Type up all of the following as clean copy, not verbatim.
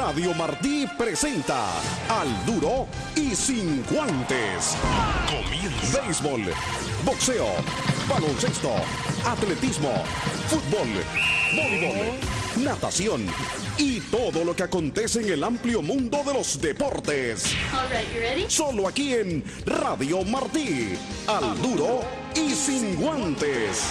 Radio Martí presenta Al Duro y Sin Guantes. Comienza. Béisbol, boxeo, baloncesto, atletismo, fútbol, voleibol, natación y todo lo que acontece en el amplio mundo de los deportes. All right, you ready? Solo aquí en Radio Martí. Al Duro y Sin Guantes.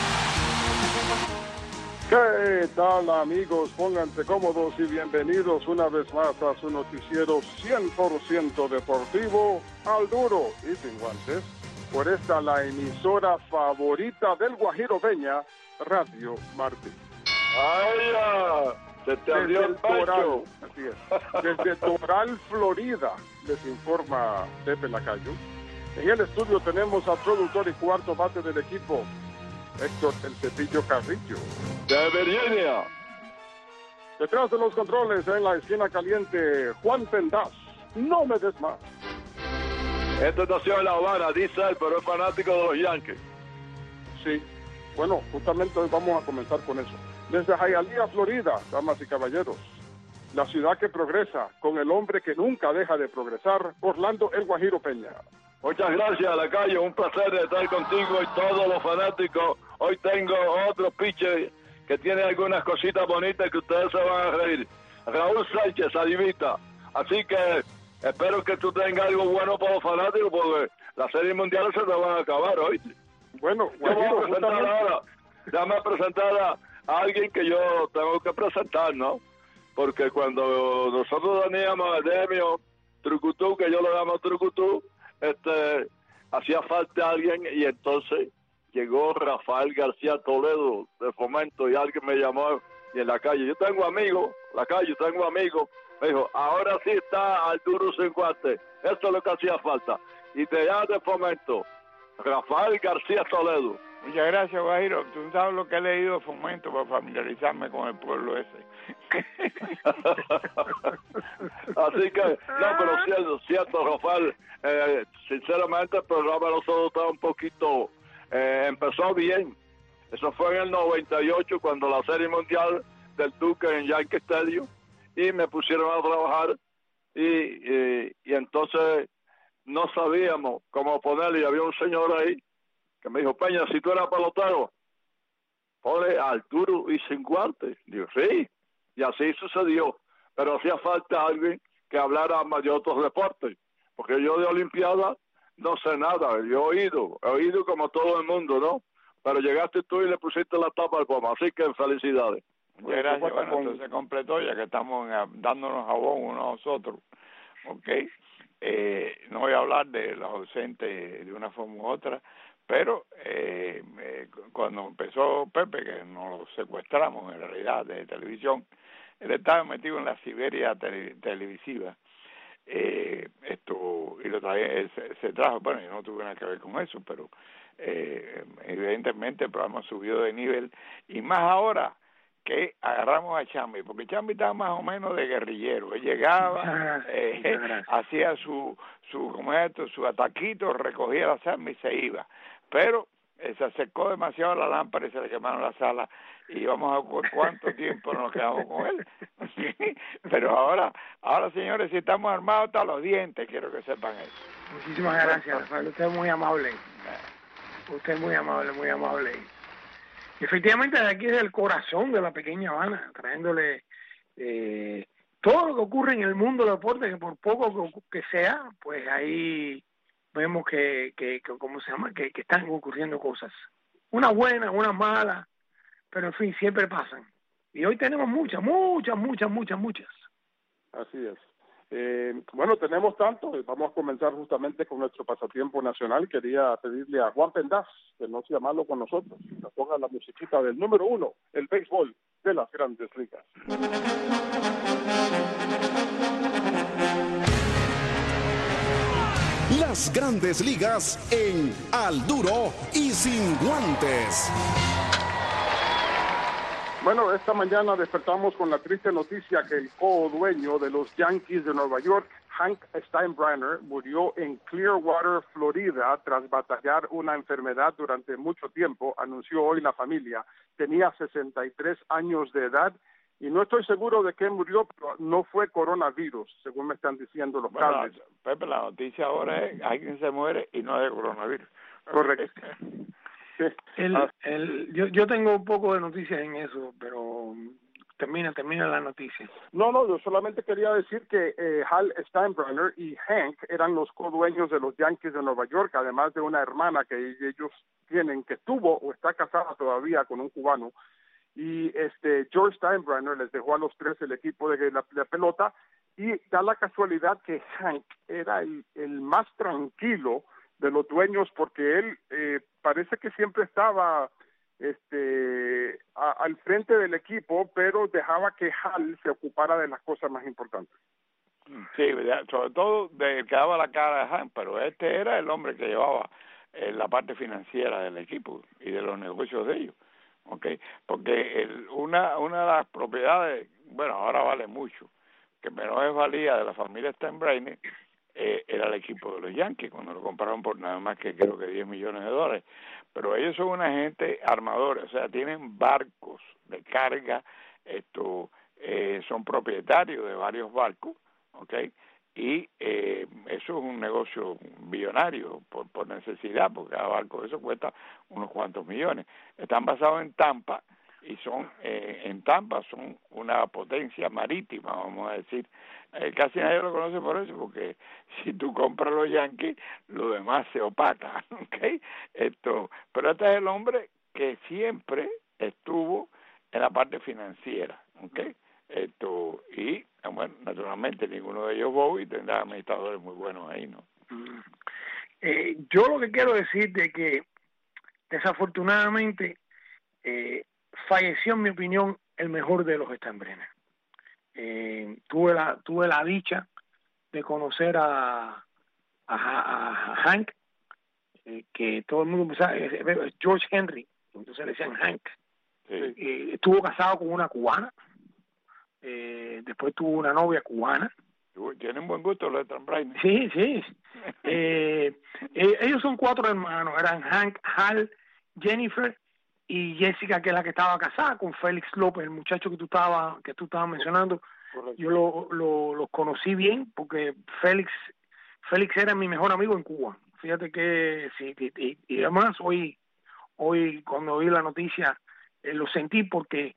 ¿Qué tal, amigos? Pónganse cómodos y bienvenidos una vez más a su noticiero 100% deportivo, Al Duro y Sin Guantes, por esta la emisora favorita del Guajiro Peña, Radio Martí. ¡Ay, ya! Se te abrió el pecho. Así es. Desde Doral, Florida, les informa Pepe Lacayo. En el estudio tenemos al productor y cuarto bate del equipo, Héctor El Cepillo Carrillo. De Virginia. Detrás de los controles, en la esquina caliente, Juan Pendaz. No me des más. Este nació en La Habana, dice él, pero es fanático de los Yankees. Sí. Bueno, justamente hoy vamos a comenzar con eso. Desde Hialeah, Florida, damas y caballeros, la ciudad que progresa con el hombre que nunca deja de progresar, Orlando El Guajiro Peña. Muchas gracias, Lacayo. Un placer estar contigo y todos los fanáticos. Hoy tengo otro pitcher que tiene algunas cositas bonitas que ustedes se van a reír. Raúl Sánchez, adivita. Así que espero que tú tengas algo bueno para los fanáticos porque las series mundiales se te van a acabar hoy. Bueno, Yo voy a Guajiro, presentar justamente... ahora. Déjame presentar a alguien que yo tengo que presentar, ¿no? Porque cuando nosotros teníamos a Demio Trucutú, que yo lo llamo Trucutú, hacía falta alguien y entonces llegó Rafael García Toledo de Fomento y alguien me llamó y en la calle, yo tengo amigos, me dijo, ahora sí está Al Duro Sin Guantes, eso es lo que hacía falta, y de allá de Fomento, Rafael García Toledo. Muchas gracias, Guajiro. Tú sabes lo que he leído de Fomento para familiarizarme con el pueblo ese. Así que, no, pero cierto, Rafael, sinceramente el programa de nosotros estaba un poquito, empezó bien. Eso fue en el 98 cuando la Serie Mundial del Duque en Yankee Stadium y me pusieron a trabajar y entonces no sabíamos cómo ponerle y había un señor ahí que me dijo, Peña, si tú eras pelotero, ponle Al Duro y Sin Guantes. Digo, sí, y así sucedió. Pero hacía falta alguien que hablara más de otros deportes, porque yo de Olimpiada no sé nada. Yo he oído como todo el mundo, ¿no? Pero llegaste tú y le pusiste la tapa al pomo, así que felicidades. Muchas gracias. Bueno, entonces completó, ya que estamos dándonos jabón unos a los otros, ¿ok? No voy a hablar de los ausentes de una forma u otra, pero cuando empezó Pepe, que nos lo secuestramos en realidad de televisión, él estaba metido en la Siberia televisiva, y lo traía, se trajo, bueno, yo no tuve nada que ver con eso, pero evidentemente el programa subió de nivel, y más ahora que agarramos a Chambi, porque Chambi estaba más o menos de guerrillero. Él llegaba, hacía su ataquito, recogía la Chambi y se iba. Pero se acercó demasiado a la lámpara y se le quemaron las alas y vamos a ver cuánto tiempo nos quedamos con él. Pero ahora, señores, si estamos armados hasta los dientes, quiero que sepan eso. Muchísimas gracias, Rafael. Usted es muy amable. Usted es muy amable. Y efectivamente, de aquí es el corazón de la pequeña Habana, trayéndole todo lo que ocurre en el mundo del deporte, que por poco que sea, pues ahí vemos que ¿cómo se llama? Que están ocurriendo cosas. Una buena, una mala, pero en fin, siempre pasan. Y hoy tenemos muchas. Así es. Bueno, tenemos tanto, vamos a comenzar justamente con nuestro pasatiempo nacional. Quería pedirle a Juan Pendaz que no sea malo con nosotros, que ponga la musiquita del número 1, el béisbol de las Grandes Ligas. Las Grandes Ligas en Al Duro y Sin Guantes. Bueno, esta mañana despertamos con la triste noticia que el co-dueño de los Yankees de Nueva York, Hank Steinbrenner, murió en Clearwater, Florida, tras batallar una enfermedad durante mucho tiempo, anunció hoy la familia. Tenía 63 años de edad y no estoy seguro de qué murió, pero no fue coronavirus, según me están diciendo los cables. Pepe, la noticia ahora es alguien se muere y no es de coronavirus. Correcto. Yo tengo un poco de noticias en eso, pero termina la noticia. No, yo solamente quería decir que Hal Steinbrenner y Hank eran los codueños de los Yankees de Nueva York, además de una hermana que ellos tienen, que estuvo o está casada todavía con un cubano. Y George Steinbrenner les dejó a los tres el equipo de la pelota, y da la casualidad que Hank era el más tranquilo de los dueños, porque él parece que siempre estaba al frente del equipo, pero dejaba que Hal se ocupara de las cosas más importantes. Sí, sobre todo de que daba la cara de Hank, pero este era el hombre que llevaba la parte financiera del equipo y de los negocios de ellos. Okay, porque una de las propiedades, bueno, ahora vale mucho, que menos valía de la familia Steinbrenner, era el equipo de los Yankees, cuando lo compraron por nada más que creo que $10 millones. Pero ellos son una gente armadora, o sea, tienen barcos de carga, son propietarios de varios barcos, okay, y eso es un negocio billonario por necesidad, porque cada barco de eso cuesta unos cuantos millones. Están basados en Tampa y en Tampa son una potencia marítima, vamos a decir. Casi nadie lo conoce por eso, porque si tú compras los Yankees, lo demás se opaca, ¿okay? Pero este es el hombre que siempre estuvo en la parte financiera, ¿okay? Y bueno, naturalmente ninguno de ellos Bobby tendrá administradores muy buenos ahí, ¿no? Yo lo que quiero decirte es que desafortunadamente falleció, en mi opinión, el mejor de los Steinbrenner. Tuve la dicha de conocer a Hank, que todo el mundo pensaba, George Henry, entonces le decían Hank. Sí. Estuvo casado con una cubana, después tuvo una novia cubana. Tienen buen gusto los Steinbrenner. Sí. Ellos son 4 hermanos, eran Hank, Hal, Jennifer y Jessica, que es la que estaba casada con Félix López, el muchacho que tú estabas mencionando. Correcto. Yo los conocí bien porque Félix era mi mejor amigo en Cuba. Fíjate que sí, y además hoy cuando vi la noticia lo sentí, porque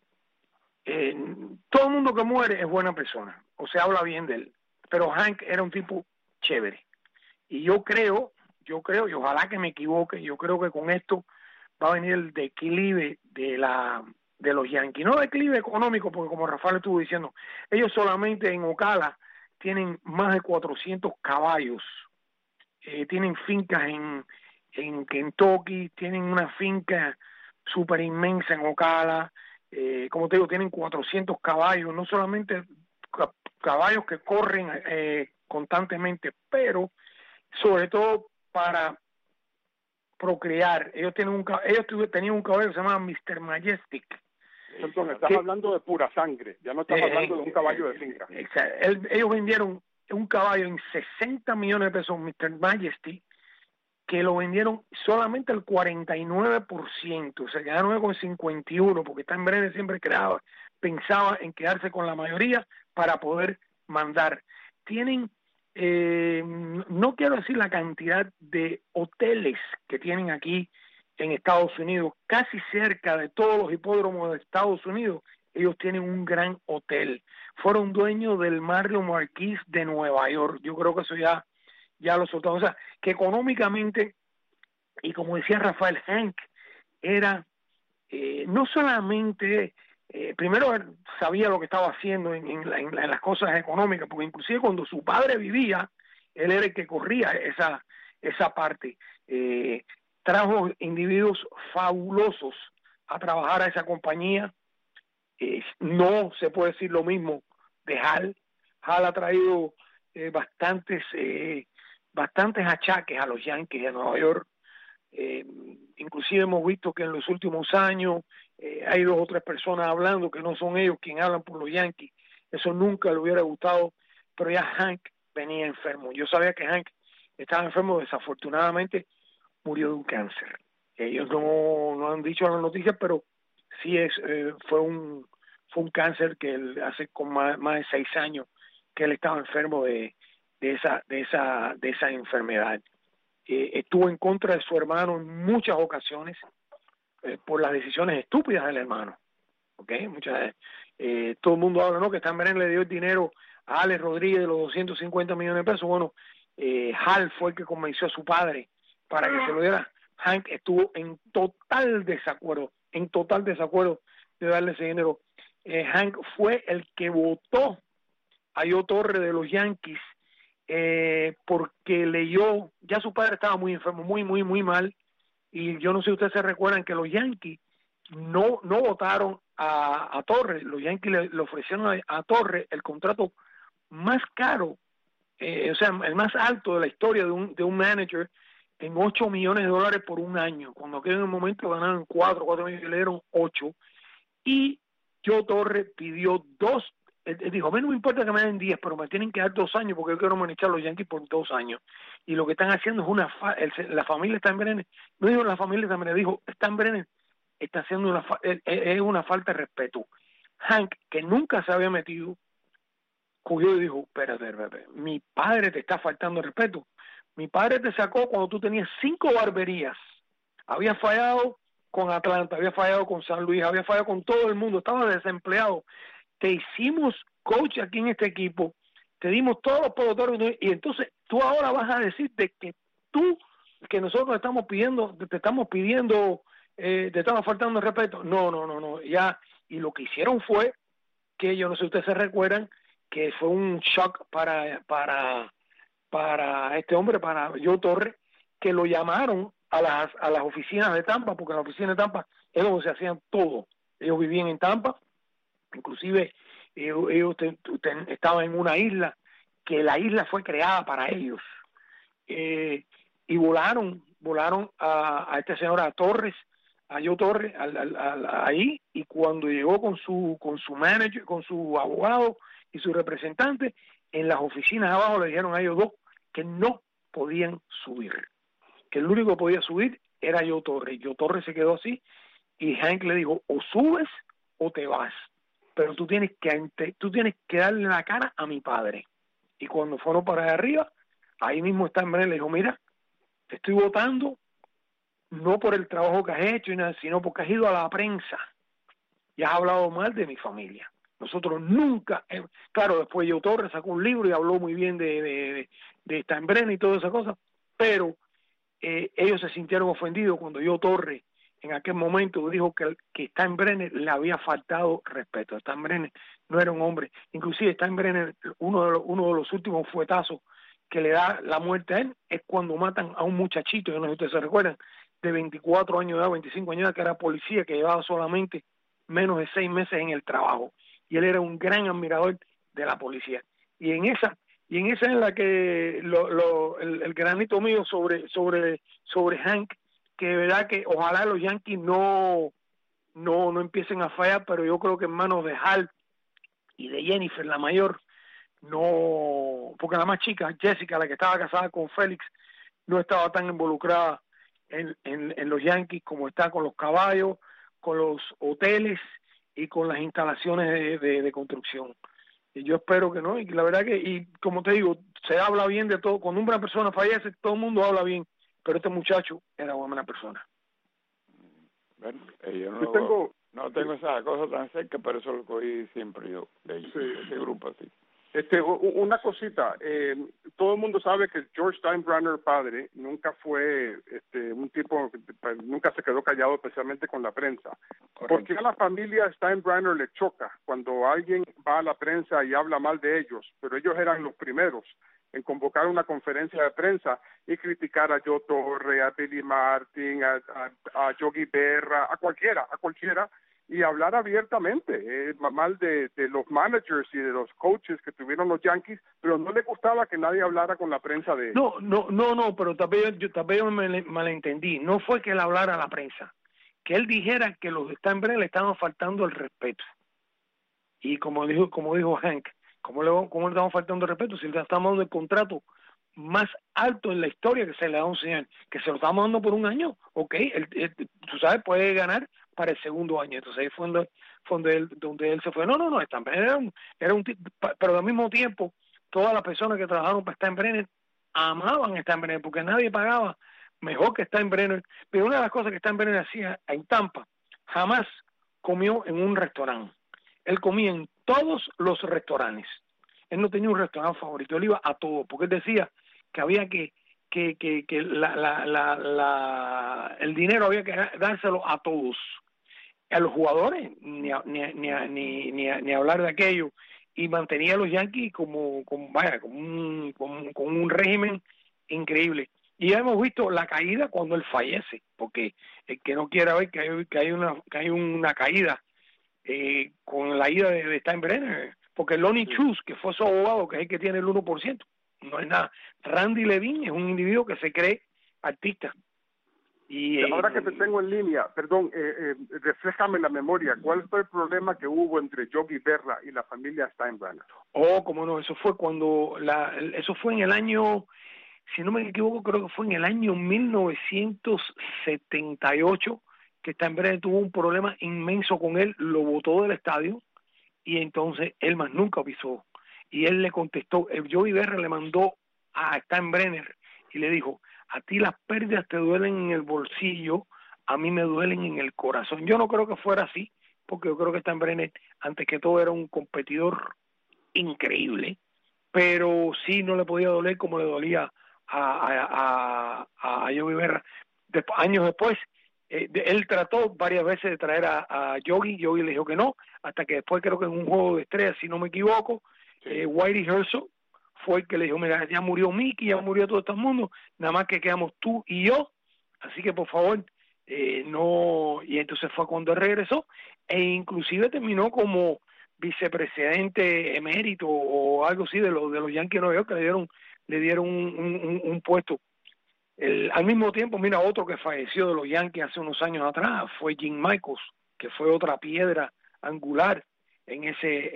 todo el mundo que muere es buena persona o se habla bien de él, pero Hank era un tipo chévere, y yo creo, y ojalá que me equivoque, yo creo que con esto va a venir el declive de los Yankees, no declive económico, porque como Rafael estuvo diciendo, ellos solamente en Ocala tienen más de 400 caballos, tienen fincas en Kentucky, tienen una finca súper inmensa en Ocala, como te digo, tienen 400 caballos, no solamente caballos que corren constantemente, pero sobre todo para procrear. Ellos tenían un caballo que se llamaba Mr. Majestic. Entonces, estás hablando de pura sangre, ya no estás hablando de un caballo de finca. Ellos vendieron un caballo en $60 millones, Mr. Majesty, que lo vendieron solamente el 49%, se quedaron con 51%, porque Steinbrenner siempre pensaba en quedarse con la mayoría para poder mandar. Tienen, no quiero decir la cantidad de hoteles que tienen aquí en Estados Unidos, casi cerca de todos los hipódromos de Estados Unidos, ellos tienen un gran hotel. Fueron dueños del Marriott Marquis de Nueva York. Yo creo que eso ya lo soltaron. O sea, que económicamente, y como decía Rafael, Hank era no solamente, primero sabía lo que estaba haciendo en las cosas económicas, porque inclusive cuando su padre vivía, él era el que corría esa parte. Trajo individuos fabulosos a trabajar a esa compañía. No se puede decir lo mismo de Hal. Hal ha traído bastantes achaques a los Yankees de Nueva York. Inclusive hemos visto que en los últimos años hay 2 o 3 personas hablando que no son ellos quienes hablan por los Yankees. Eso nunca le hubiera gustado, pero ya Hank venía enfermo. Yo sabía que Hank estaba enfermo, desafortunadamente murió de un cáncer. Ellos no han dicho en las noticias, pero sí fue un fue un cáncer que él hace con más de 6 años que él estaba enfermo de esa enfermedad. Estuvo en contra de su hermano en muchas ocasiones por las decisiones estúpidas del hermano. ¿Okay? Todo el mundo habla, ¿no?, que Steinbrenner le dio el dinero a Alex Rodríguez de los 250 millones de pesos. Bueno, Hal fue el que convenció a su padre para que se lo diera. Hank estuvo en total desacuerdo de darle ese dinero. Hank fue el que votó a Joe Torre de los Yankees porque leyó, ya su padre estaba muy enfermo, muy mal, y yo no sé si ustedes se recuerdan que los Yankees no votaron a Torre. Los Yankees le ofrecieron a Torre el contrato más caro, o sea, el más alto de la historia de un manager, en $8 millones por un año, cuando aquellos en el momento ganaron 4 millones, le dieron 8, y Joe Torre pidió 2. Él dijo, a mí no me importa que me den 10, pero me tienen que dar 2 años porque yo quiero manejar a los Yankees por 2 años. Y lo que están haciendo es la familia Steinbrenner, no dijo la familia Steinbrenner, dijo Steinbrenner está haciendo una falta de respeto. Hank, que nunca se había metido, cogió y dijo, espérate, mi padre te está faltando el respeto. Mi padre te sacó cuando tú tenías 5 barberías. Había fallado con Atlanta, había fallado con San Luis, había fallado con todo el mundo, estaba desempleado. Te hicimos coach aquí en este equipo, te dimos todos los peloteros, y entonces tú ahora vas a decirte que nosotros te estamos faltando el respeto. No, ya. Y lo que hicieron fue que, yo no sé si ustedes se recuerdan, que fue un shock para este hombre, para Joe Torre, que lo llamaron a las oficinas de Tampa, porque en la oficina de Tampa es donde se hacían todo. Ellos vivían en Tampa, inclusive ellos estaban en una isla, que la isla fue creada para ellos, y volaron a este señor, a Torres, a Joe Torres, ahí, y cuando llegó con su manager, con su abogado y su representante, en las oficinas abajo le dijeron a ellos dos que no podían subir, que el único que podía subir era Joe Torres. Joe Torres se quedó así, y Hank le dijo, o subes o te vas, pero tú tienes que darle la cara a mi padre. Y cuando fueron para allá arriba, ahí mismo Steinbrenner le dijo, mira, te estoy votando no por el trabajo que has hecho, sino porque has ido a la prensa y has hablado mal de mi familia. Nosotros nunca, claro, después Joe Torres sacó un libro y habló muy bien de Steinbrenner y toda esa cosa, pero ellos se sintieron ofendidos cuando Joe Torres en aquel momento dijo que Steinbrenner le había faltado respeto. Steinbrenner no era un hombre. Inclusive Steinbrenner, uno de los últimos fuetazos que le da la muerte a él es cuando matan a un muchachito, yo no sé si ustedes se recuerdan, de 24 años de edad, 25 años de edad, que era policía, que llevaba solamente menos de 6 meses en el trabajo. Y él era un gran admirador de la policía. Y en esa en la que el granito mío sobre Hank, que de verdad que ojalá los Yankees no empiecen a fallar, pero yo creo que en manos de Hal y de Jennifer, la mayor, no, porque la más chica, Jessica, la que estaba casada con Félix, no estaba tan involucrada en los Yankees como está con los caballos, con los hoteles y con las instalaciones de construcción. Y yo espero que no, y la verdad que, y como te digo, se habla bien de todo. Cuando una persona fallece, todo el mundo habla bien, pero este muchacho era una buena persona. Bueno, yo no tengo esa cosa tan cerca, pero eso lo cogí siempre yo, de ese grupo así. Una cosita, todo el mundo sabe que George Steinbrenner padre nunca fue un tipo, nunca se quedó callado, especialmente con la prensa. Correcto. ¿Por qué a la familia Steinbrenner le choca cuando alguien va a la prensa y habla mal de ellos? Pero ellos eran los primeros en convocar una conferencia de prensa y criticar a Joe Torre, a Billy Martin, a Yogi Berra, a cualquiera, y hablar abiertamente mal de los managers y de los coaches que tuvieron los Yankees, pero no le gustaba que nadie hablara con la prensa de él. No, pero también yo me malentendí. No fue que él hablara a la prensa, que él dijera que los Steinbrenner le estaban faltando el respeto. Y como dijo Hank, ¿cómo le estamos faltando el respeto? Si le estamos dando el contrato más alto en la historia que se le da a un señor, que se lo estamos dando por un año, ok, tú sabes, puede ganar para el segundo año. Entonces ahí fue donde él se fue. No, Steinbrenner era un tipo, pero al mismo tiempo, todas las personas que trabajaron para Steinbrenner amaban a Steinbrenner, porque nadie pagaba mejor que Steinbrenner. Pero una de las cosas que Steinbrenner hacía en Tampa, jamás comió en un restaurante. Él comía en todos los restaurantes. Él no tenía un restaurante favorito, él iba a todo, porque él decía que había que el dinero había que dárselo a todos, a los jugadores, ni hablar de aquello, y mantenía a los Yankees con un régimen increíble. Y ya hemos visto la caída cuando él fallece, porque el que no quiera ver que hay una caída con la ida de Steinbrenner, porque Lonnie Chus, que fue su abogado, que es el que tiene el 1%, no es nada. Randy Levine es un individuo que se cree artista. Y ahora que te tengo en línea, perdón, refléjame la memoria, ¿cuál fue el problema que hubo entre Yogi Berra y la familia Steinbrenner? Cómo no, eso fue eso fue en el año, si no me equivoco, creo que fue en el año 1978, que Steinbrenner tuvo un problema inmenso con él, lo botó del estadio, y entonces él más nunca pisó. Y él le contestó, Yogi Berra le mandó a Steinbrenner y le dijo, a ti las pérdidas te duelen en el bolsillo, a mí me duelen en el corazón. Yo no creo que fuera así, porque yo creo que Steinbrenner, antes que todo, era un competidor increíble, pero sí no le podía doler como le dolía a Yogi Berra. Años después, él trató varias veces de traer a Yogi le dijo que no, hasta que después creo que en un juego de estrellas, si no me equivoco, Whitey Herzog fue el que le dijo, mira, ya murió Mickey, ya murió todo este mundo, nada más que quedamos tú y yo, así que por favor, no, y entonces fue cuando él regresó, e inclusive terminó como vicepresidente emérito o algo así de los Yankees de Nueva York, que le dieron un puesto. Al mismo tiempo, mira, otro que falleció de los Yankees hace unos años atrás fue Jim Michaels, que fue otra piedra angular en ese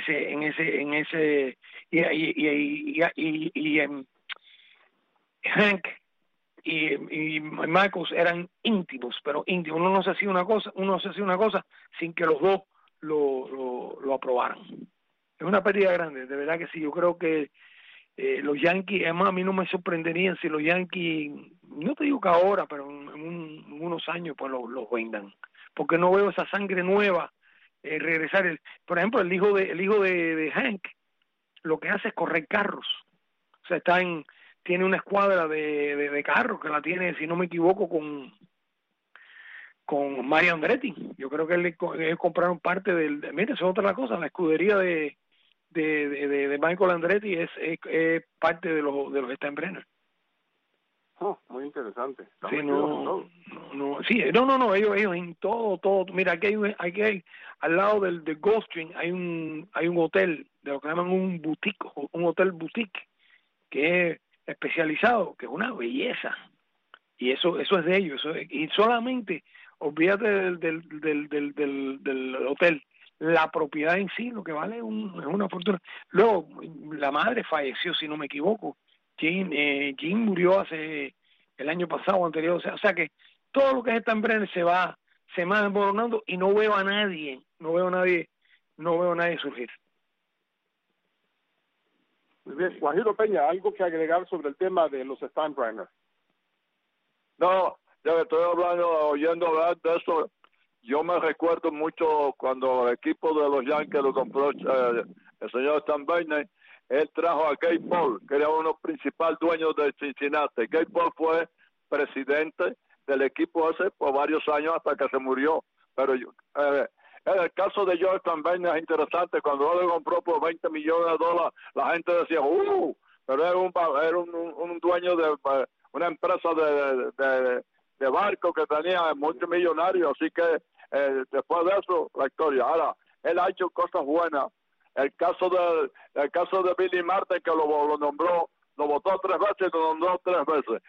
Hank y Michaels eran íntimos, pero íntimos. Uno no se hacía una cosa sin que los dos lo aprobaran. Es una pérdida grande, de verdad que sí. Yo creo que los Yankees, además a mí no me sorprenderían si los Yankees, no te digo que ahora, pero en unos años pues los vendan, porque no veo esa sangre nueva regresar. Por ejemplo, el hijo de Hank lo que hace es correr carros, o sea, tiene una escuadra de carros que la tiene, si no me equivoco, con Mario Andretti. Yo creo que ellos compraron parte mira, eso es otra cosa, la escudería de Michael Andretti es parte de los Steinbrenner. Muy interesante. Sí, ellos en todo. Mira, aquí hay al lado del Gulfstream hay un hotel de lo que llaman un hotel boutique, que es especializado, que es una belleza, y eso es de ellos, y solamente olvídate del hotel, la propiedad en sí lo que vale es una fortuna. Luego la madre falleció, si no me equivoco. Jim murió hace el año pasado o anterior, o sea que todo lo que es Steinbrenner se va desmoronando, y no veo a nadie surgir. Muy bien, Guajiro Peña, algo que agregar sobre el tema de los Steinbrenner. No, ya que estoy oyendo hablar de eso, yo me recuerdo mucho cuando el equipo de los Yankees lo compró el señor Steinbrenner. Él trajo a Gary Paul, que era uno de los principales dueños de Cincinnati. Gary Paul fue presidente del equipo ese por varios años hasta que se murió. Pero el caso de George Steinbrenner es interesante. Cuando él lo compró por $20 millones, la gente decía, pero era un dueño de una empresa de barco que tenía multimillonarios, así que después de eso, la historia. Ahora, él ha hecho cosas buenas. El caso de Billy Martin, que lo nombró, lo votó 3 veces y lo nombró 3 veces.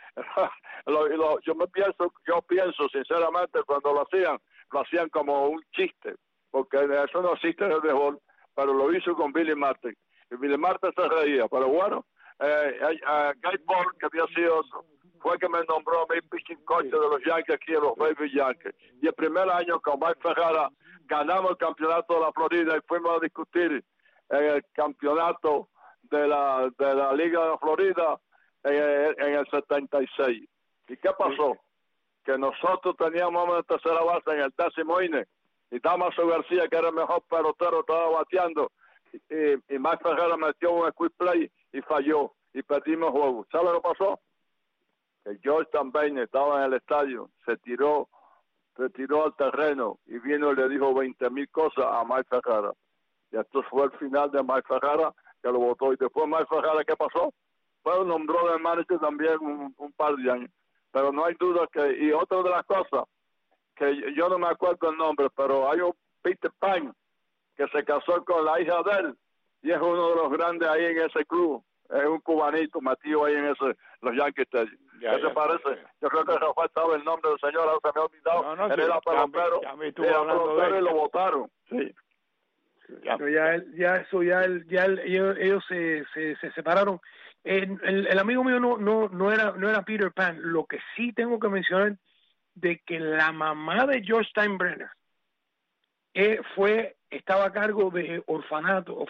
Yo pienso sinceramente, cuando lo hacían como un chiste, porque eso no existe en el béisbol, pero lo hizo con Billy Martin. Y Billy Martin se reía, pero bueno, Guy Paul, que había sido fue que me nombró a mí pitching coach de los Yankees aquí en los Baby Yankees. Y el primer año con Mike Ferrara ganamos el campeonato de la Florida y fuimos a discutir el campeonato de la Liga de la Florida en el 76. ¿Y qué pasó? Que nosotros teníamos una tercera base en el 10º inning y Damaso García, que era el mejor pelotero, estaba bateando y Mike Ferrara metió un quick play y falló y perdimos el juego. ¿Sabes lo que pasó? Que George Tambay estaba en el estadio, se tiró al terreno y vino y le dijo 20,000 cosas a Mike Ferrara. Y esto fue el final de Mike Ferrara, que lo votó. Y después Mike Ferrara, ¿qué pasó? Pues nombró de manager también un par de años. Pero no hay duda que... Y otra de las cosas, que yo no me acuerdo el nombre, pero hay un Peter Pan que se casó con la hija de él y es uno de los grandes ahí en ese club. Es un cubanito metido ahí en los Yankees. ¿Qué te parece? Yo creo que Rafael sabe el nombre del señor, ahora se me ha olvidado. Él era pelotero y lo votaron. Sí. Ellos se separaron. El amigo mío no era Peter Pan. Lo que sí tengo que mencionar de que la mamá de George Steinbrenner estaba a cargo de orfanatos,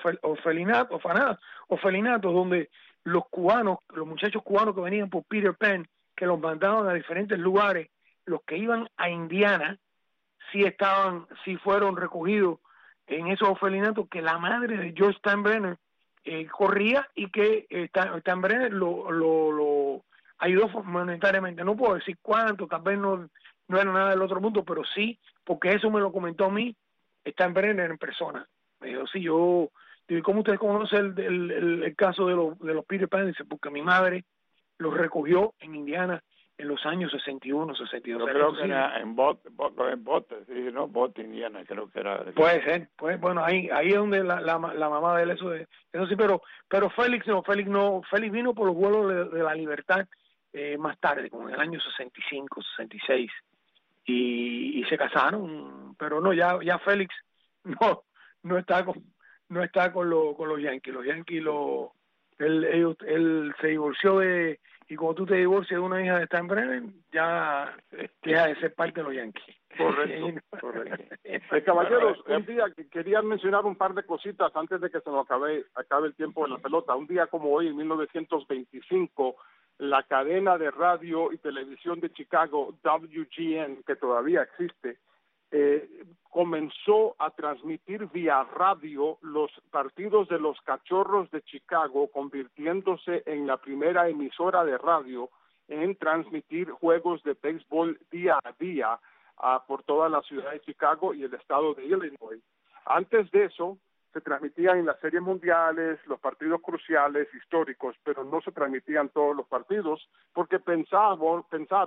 donde los muchachos cubanos que venían por Peter Pan, que los mandaban a diferentes lugares, los que iban a Indiana, sí fueron recogidos en esos orfelinatos, que la madre de George Steinbrenner corría y que Steinbrenner lo ayudó monetariamente. No puedo decir cuánto, tal vez no era nada del otro mundo, pero sí, porque eso me lo comentó a mí Steinbrenner en persona. Me dijo, sí, yo digo, ¿cómo usted conoce el caso de los Peter Pan? Dice, porque mi madre los recogió en Indiana en los años 61, 62. Yo creo que era en Bote, sí, no, Bote, Indiana, creo que era. Puede ser, bueno, ahí es donde la mamá de él, eso sí, pero Félix vino por los vuelos de la libertad más tarde, como en el año 65, 66, y se casaron, pero no, ya Félix no está con los Yankees. Los Yankees él se divorció y cuando tú te divorcias de una hija de Steinbrenner, ya deja de ser parte de los Yankees. Correcto. Caballeros, un día quería mencionar un par de cositas antes de que se nos acabe el tiempo de la pelota. Un día como hoy, en 1925, la cadena de radio y televisión de Chicago, WGN, que todavía existe, comenzó a transmitir vía radio los partidos de los Cachorros de Chicago, convirtiéndose en la primera emisora de radio en transmitir juegos de béisbol día a día por toda la ciudad de Chicago y el estado de Illinois. Antes de eso, se transmitían en las series mundiales, los partidos cruciales, históricos, pero no se transmitían todos los partidos porque pensaron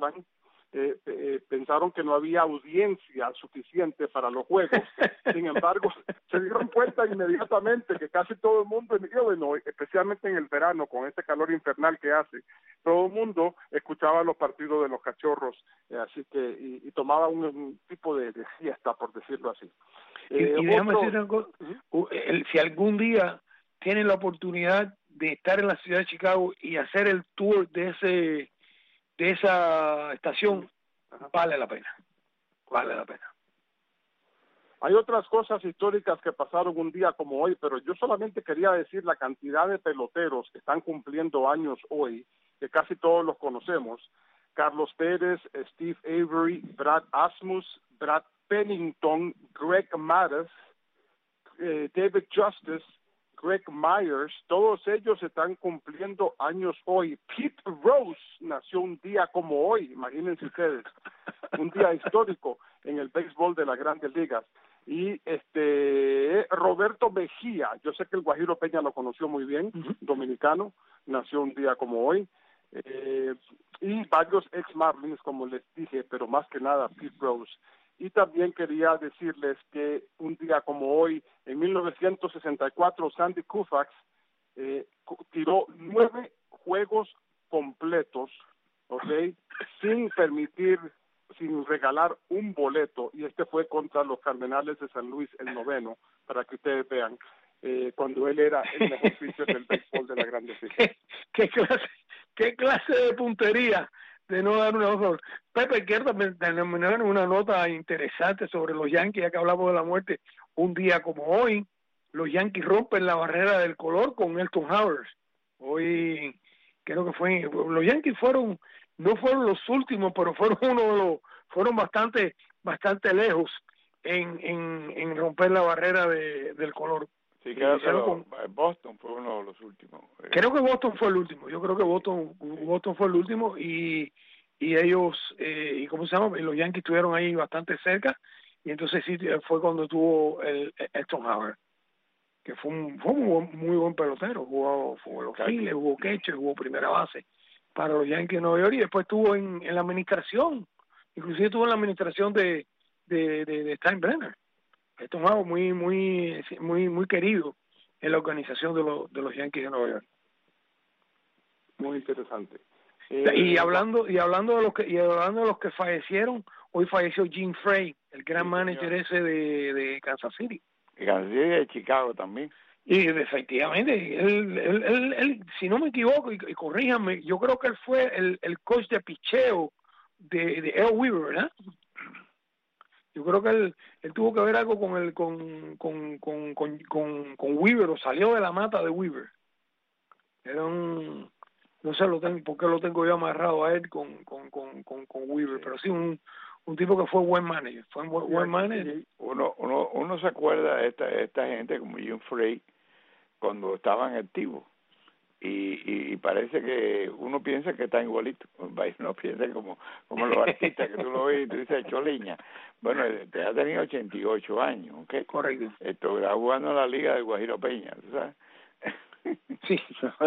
que no había audiencia suficiente para los juegos. Sin embargo, se dieron cuenta inmediatamente que casi todo el mundo en Illinois, especialmente en el verano, con este calor infernal que hace, todo el mundo escuchaba los partidos de los Cachorros, así que y tomaba un tipo de siesta, por decirlo así. Y déjame decir algo, si algún día tienen la oportunidad de estar en la ciudad de Chicago y hacer el tour de esa estación, vale la pena. Hay otras cosas históricas que pasaron un día como hoy, pero yo solamente quería decir la cantidad de peloteros que están cumpliendo años hoy, que casi todos los conocemos. Carlos Pérez, Steve Avery, Brad Asmus, Brad Pennington, Greg Maddux, David Justice, Greg Myers, todos ellos están cumpliendo años hoy. Pete Rose nació un día como hoy, imagínense ustedes, un día histórico en el béisbol de las Grandes Ligas. Y Roberto Mejía, yo sé que el Guajiro Peña lo conoció muy bien, dominicano, nació un día como hoy. Y varios ex-Marlins, como les dije, pero más que nada Pete Rose. Y también quería decirles que un día como hoy, en 1964, Sandy Koufax tiró 9 juegos completos, sin regalar un boleto, y este fue contra los Cardenales de San Luis, el 9º, para que ustedes vean, cuando él era el mejor pitcher del béisbol de la Grande Liga. ¿Qué clase de puntería de no dar una nota. Pepe, quiero terminar una nota interesante sobre los Yankees, ya que hablamos de la muerte. Un día como hoy, los Yankees rompen la barrera del color con Elton Howard. Hoy, creo que los Yankees no fueron los últimos, pero fueron bastante lejos en romper la barrera del color. Sí, creo que Boston fue uno de los últimos. Creo que Boston fue el último. Yo creo que Boston fue el último y ellos, y ¿cómo se llama? Los Yankees estuvieron ahí bastante cerca y entonces sí fue cuando tuvo el Elton Howard, que fue un muy buen pelotero. Jugó los Phillies, jugó catcher, jugó primera base para los Yankees de Nueva York y después estuvo en la administración, inclusive estuvo en la administración de Steinbrenner. Elton Howard muy querido en la organización de los Yankees de Nueva York. Muy interesante. Y hablando de los que fallecieron, hoy falleció Jim Frey, el gran manager ese de Kansas City. Y Kansas City de Chicago también. Y efectivamente, él si no me equivoco, y corríjanme, yo creo que él fue el coach de picheo de Earl Weaver, ¿verdad? Yo creo que él tuvo que ver algo con Weaver, o salió de la mata de Weaver. Era no sé por qué lo tengo yo amarrado a él con Weaver, pero sí un tipo que fue buen manager, buen manager. Uno se acuerda de esta gente como Jim Frey cuando estaban activos y parece que uno piensa que están igualitos, no piensa como los artistas que tú lo ves y tú dices Choliña. Bueno, te ha tenido 88 años, ¿ok? Correcto. Esto está jugando en la Liga de Guajiro Peña, ¿sabes? Sí.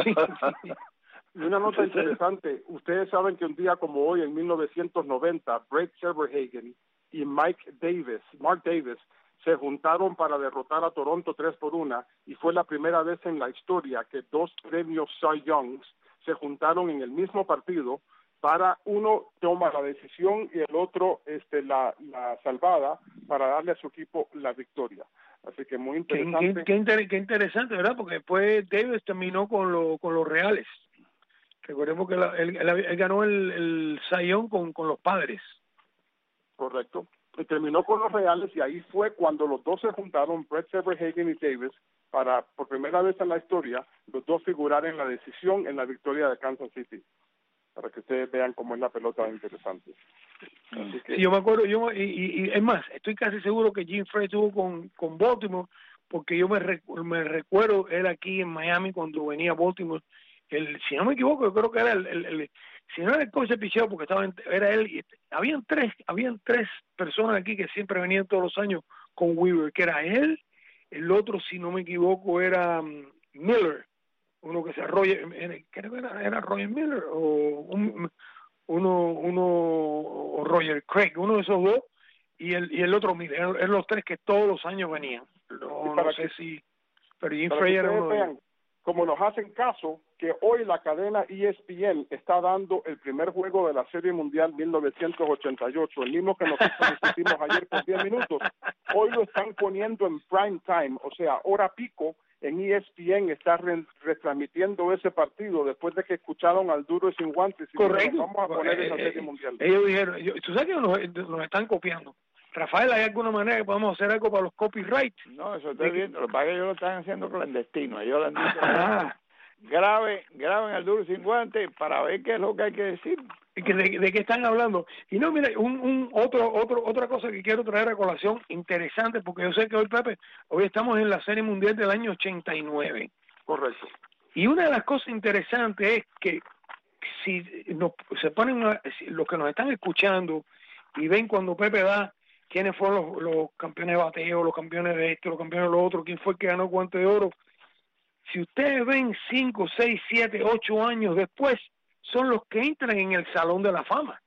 Y una nota interesante, ustedes saben que un día como hoy, en 1990, Brett Saberhagen y Mark Davis, se juntaron para derrotar a Toronto 3-1, y fue la primera vez en la historia que dos premios Cy Youngs se juntaron en el mismo partido, para uno toma la decisión y el otro la salvada para darle a su equipo la victoria. Así que muy interesante. Qué interesante, ¿verdad? Porque después Davis terminó con los Reales. Recordemos que él ganó el Cy Young con los Padres. Correcto. Y terminó con los Reales, y ahí fue cuando los dos se juntaron, Brett Saberhagen y Davis, para por primera vez en la historia los dos figurar en la decisión en la victoria de Kansas City, para que ustedes vean cómo es la pelota interesante. Así que... Sí, yo me acuerdo, y es más, estoy casi seguro que Jim Frey estuvo con Baltimore, porque yo me recuerdo él aquí en Miami cuando venía a Baltimore. Si no me equivoco, yo creo que era si no era el coach de picheo, porque era él, y habían tres personas aquí que siempre venían todos los años con Weaver, que era él, el otro, si no me equivoco, era Miller, uno que creo que era Roger Miller, o Roger Craig, uno de esos dos, y el otro Miller, eran los tres que todos los años venían. No sé si, pero Jim Frey era uno de ellos. Como nos hacen caso, que hoy la cadena ESPN está dando el primer juego de la Serie Mundial 1988, el mismo que nosotros discutimos ayer por 10 minutos. Hoy lo están poniendo en prime time, o sea, hora pico, en ESPN está retransmitiendo ese partido después de que escucharon al Duro y Sin Guantes. Y correcto. Dijeron, vamos a poner esa Serie Mundial. Ellos dijeron, tú sabes que nos están copiando. Rafael, ¿hay alguna manera que podamos hacer algo para los copyrights? No, eso estoy viendo. Lo que pasa es que ellos lo están haciendo clandestino. Ellos lo han dicho, graben al Duro Sin Guantes para ver qué es lo que hay que decir. ¿De qué están hablando? Y no, mira, otra cosa que quiero traer a colación interesante, porque yo sé que hoy estamos en la Serie Mundial del año 89. Correcto. Y una de las cosas interesantes es que si se ponen los que nos están escuchando y ven cuando Pepe da quiénes fueron los campeones de bateo, los campeones de esto, los campeones de lo otro, quién fue el que ganó el Guante de Oro. Si ustedes ven 5, 6, 7, 8 años después, son los que entran en el Salón de la Fama.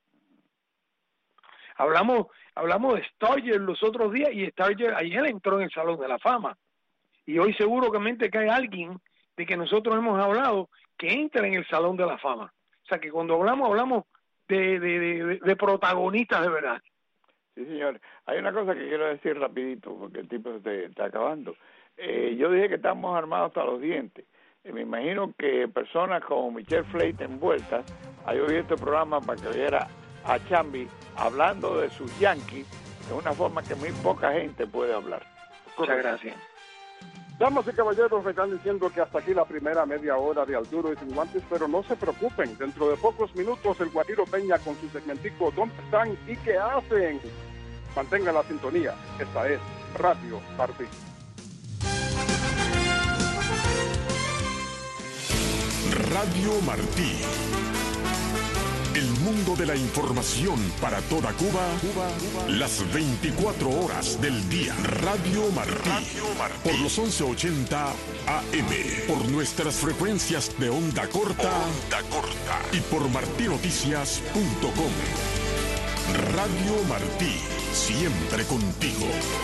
Hablamos de Starger los otros días, y Starger ayer entró en el Salón de la Fama. Y hoy seguramente que hay alguien de que nosotros hemos hablado que entra en el Salón de la Fama. O sea que cuando hablamos de protagonistas de verdad. Sí, señor. Hay una cosa que quiero decir rapidito, porque el tiempo se está acabando. Yo dije que estamos armados hasta los dientes. y me imagino que personas como Michelle Flate envueltas, hay oído este programa para que viera a Chambi hablando de sus Yankees de una forma que muy poca gente puede hablar. Muchas gracias. Damas y caballeros, me están diciendo que hasta aquí la primera media hora de Al Duro y Sin Guantes, pero no se preocupen, dentro de pocos minutos el Guajiro Peña con su segmentico ¿Dónde están y qué hacen? Mantenga la sintonía, esta es Radio Martí. Radio Martí. El mundo de la información para toda Cuba, las 24 horas del día. Radio Martí. Por los 1180 AM. Por nuestras frecuencias de onda corta. Y por martinoticias.com. Radio Martí. Siempre contigo.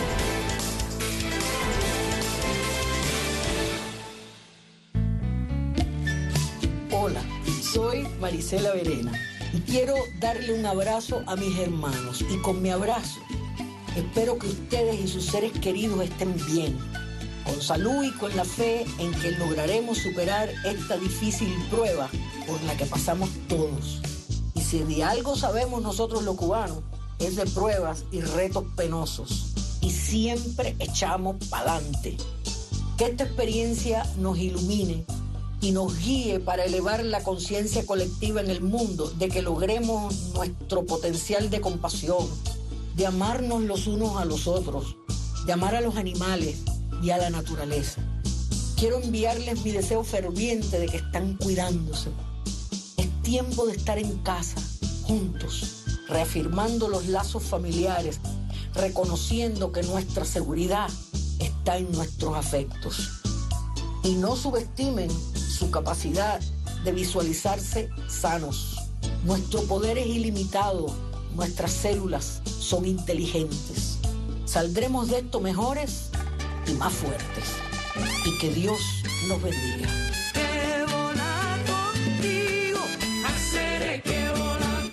Hola, soy Marisela Verena y quiero darle un abrazo a mis hermanos y con mi abrazo espero que ustedes y sus seres queridos estén bien, con salud y con la fe en que lograremos superar esta difícil prueba por la que pasamos todos. Y si de algo sabemos nosotros los cubanos, es de pruebas y retos penosos y siempre echamos pa'lante. Que esta experiencia nos ilumine y nos guíe para elevar la conciencia colectiva en el mundo, de que logremos nuestro potencial de compasión, de amarnos los unos a los otros, de amar a los animales y a la naturaleza. Quiero enviarles mi deseo ferviente de que están cuidándose. Es tiempo de estar en casa, juntos, reafirmando los lazos familiares, reconociendo que nuestra seguridad está en nuestros afectos. Y no subestimen su capacidad de visualizarse sanos. Nuestro poder es ilimitado, nuestras células son inteligentes. Saldremos de esto mejores y más fuertes. Y que Dios nos bendiga. Que volar contigo, hacer que volar.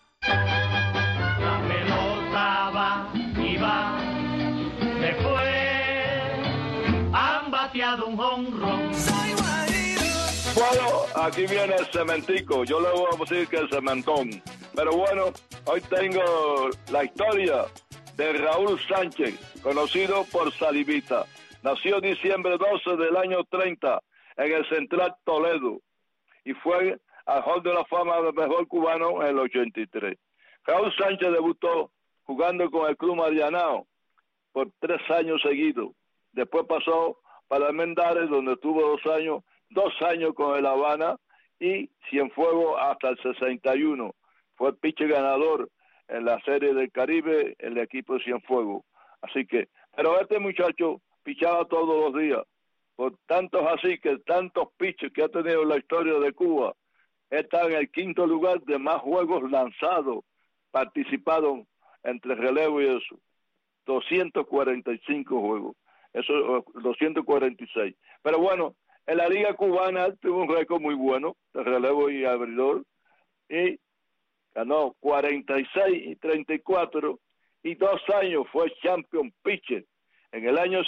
La pelota va y va, después han bateado un jonrón. Bueno, aquí viene el cementico. Yo le voy a decir que el cementón. Pero bueno, hoy tengo la historia de Raúl Sánchez, conocido por Salivita. Nació diciembre 12 del año 30 en el Central Toledo y fue al Hall de la Fama del mejor cubano en el 83. Raúl Sánchez debutó jugando con el Club Marianao por 3 años seguidos. Después pasó para Almendares, donde estuvo 2 años con el Habana y Cienfuegos hasta el 61. Fue el pitcher ganador en la Serie del Caribe, el equipo de Cienfuegos. Así que, pero este muchacho pichaba todos los días. Por tantos así que tantos pitchers que ha tenido la historia de Cuba, está en el 5º lugar de más juegos lanzados, participaron entre relevo y eso. 245 juegos. Eso, 246. Pero bueno, en la Liga Cubana tuvo un récord muy bueno de relevo y abridor y ganó 46 y 34 y 2 años fue champion pitcher. En el año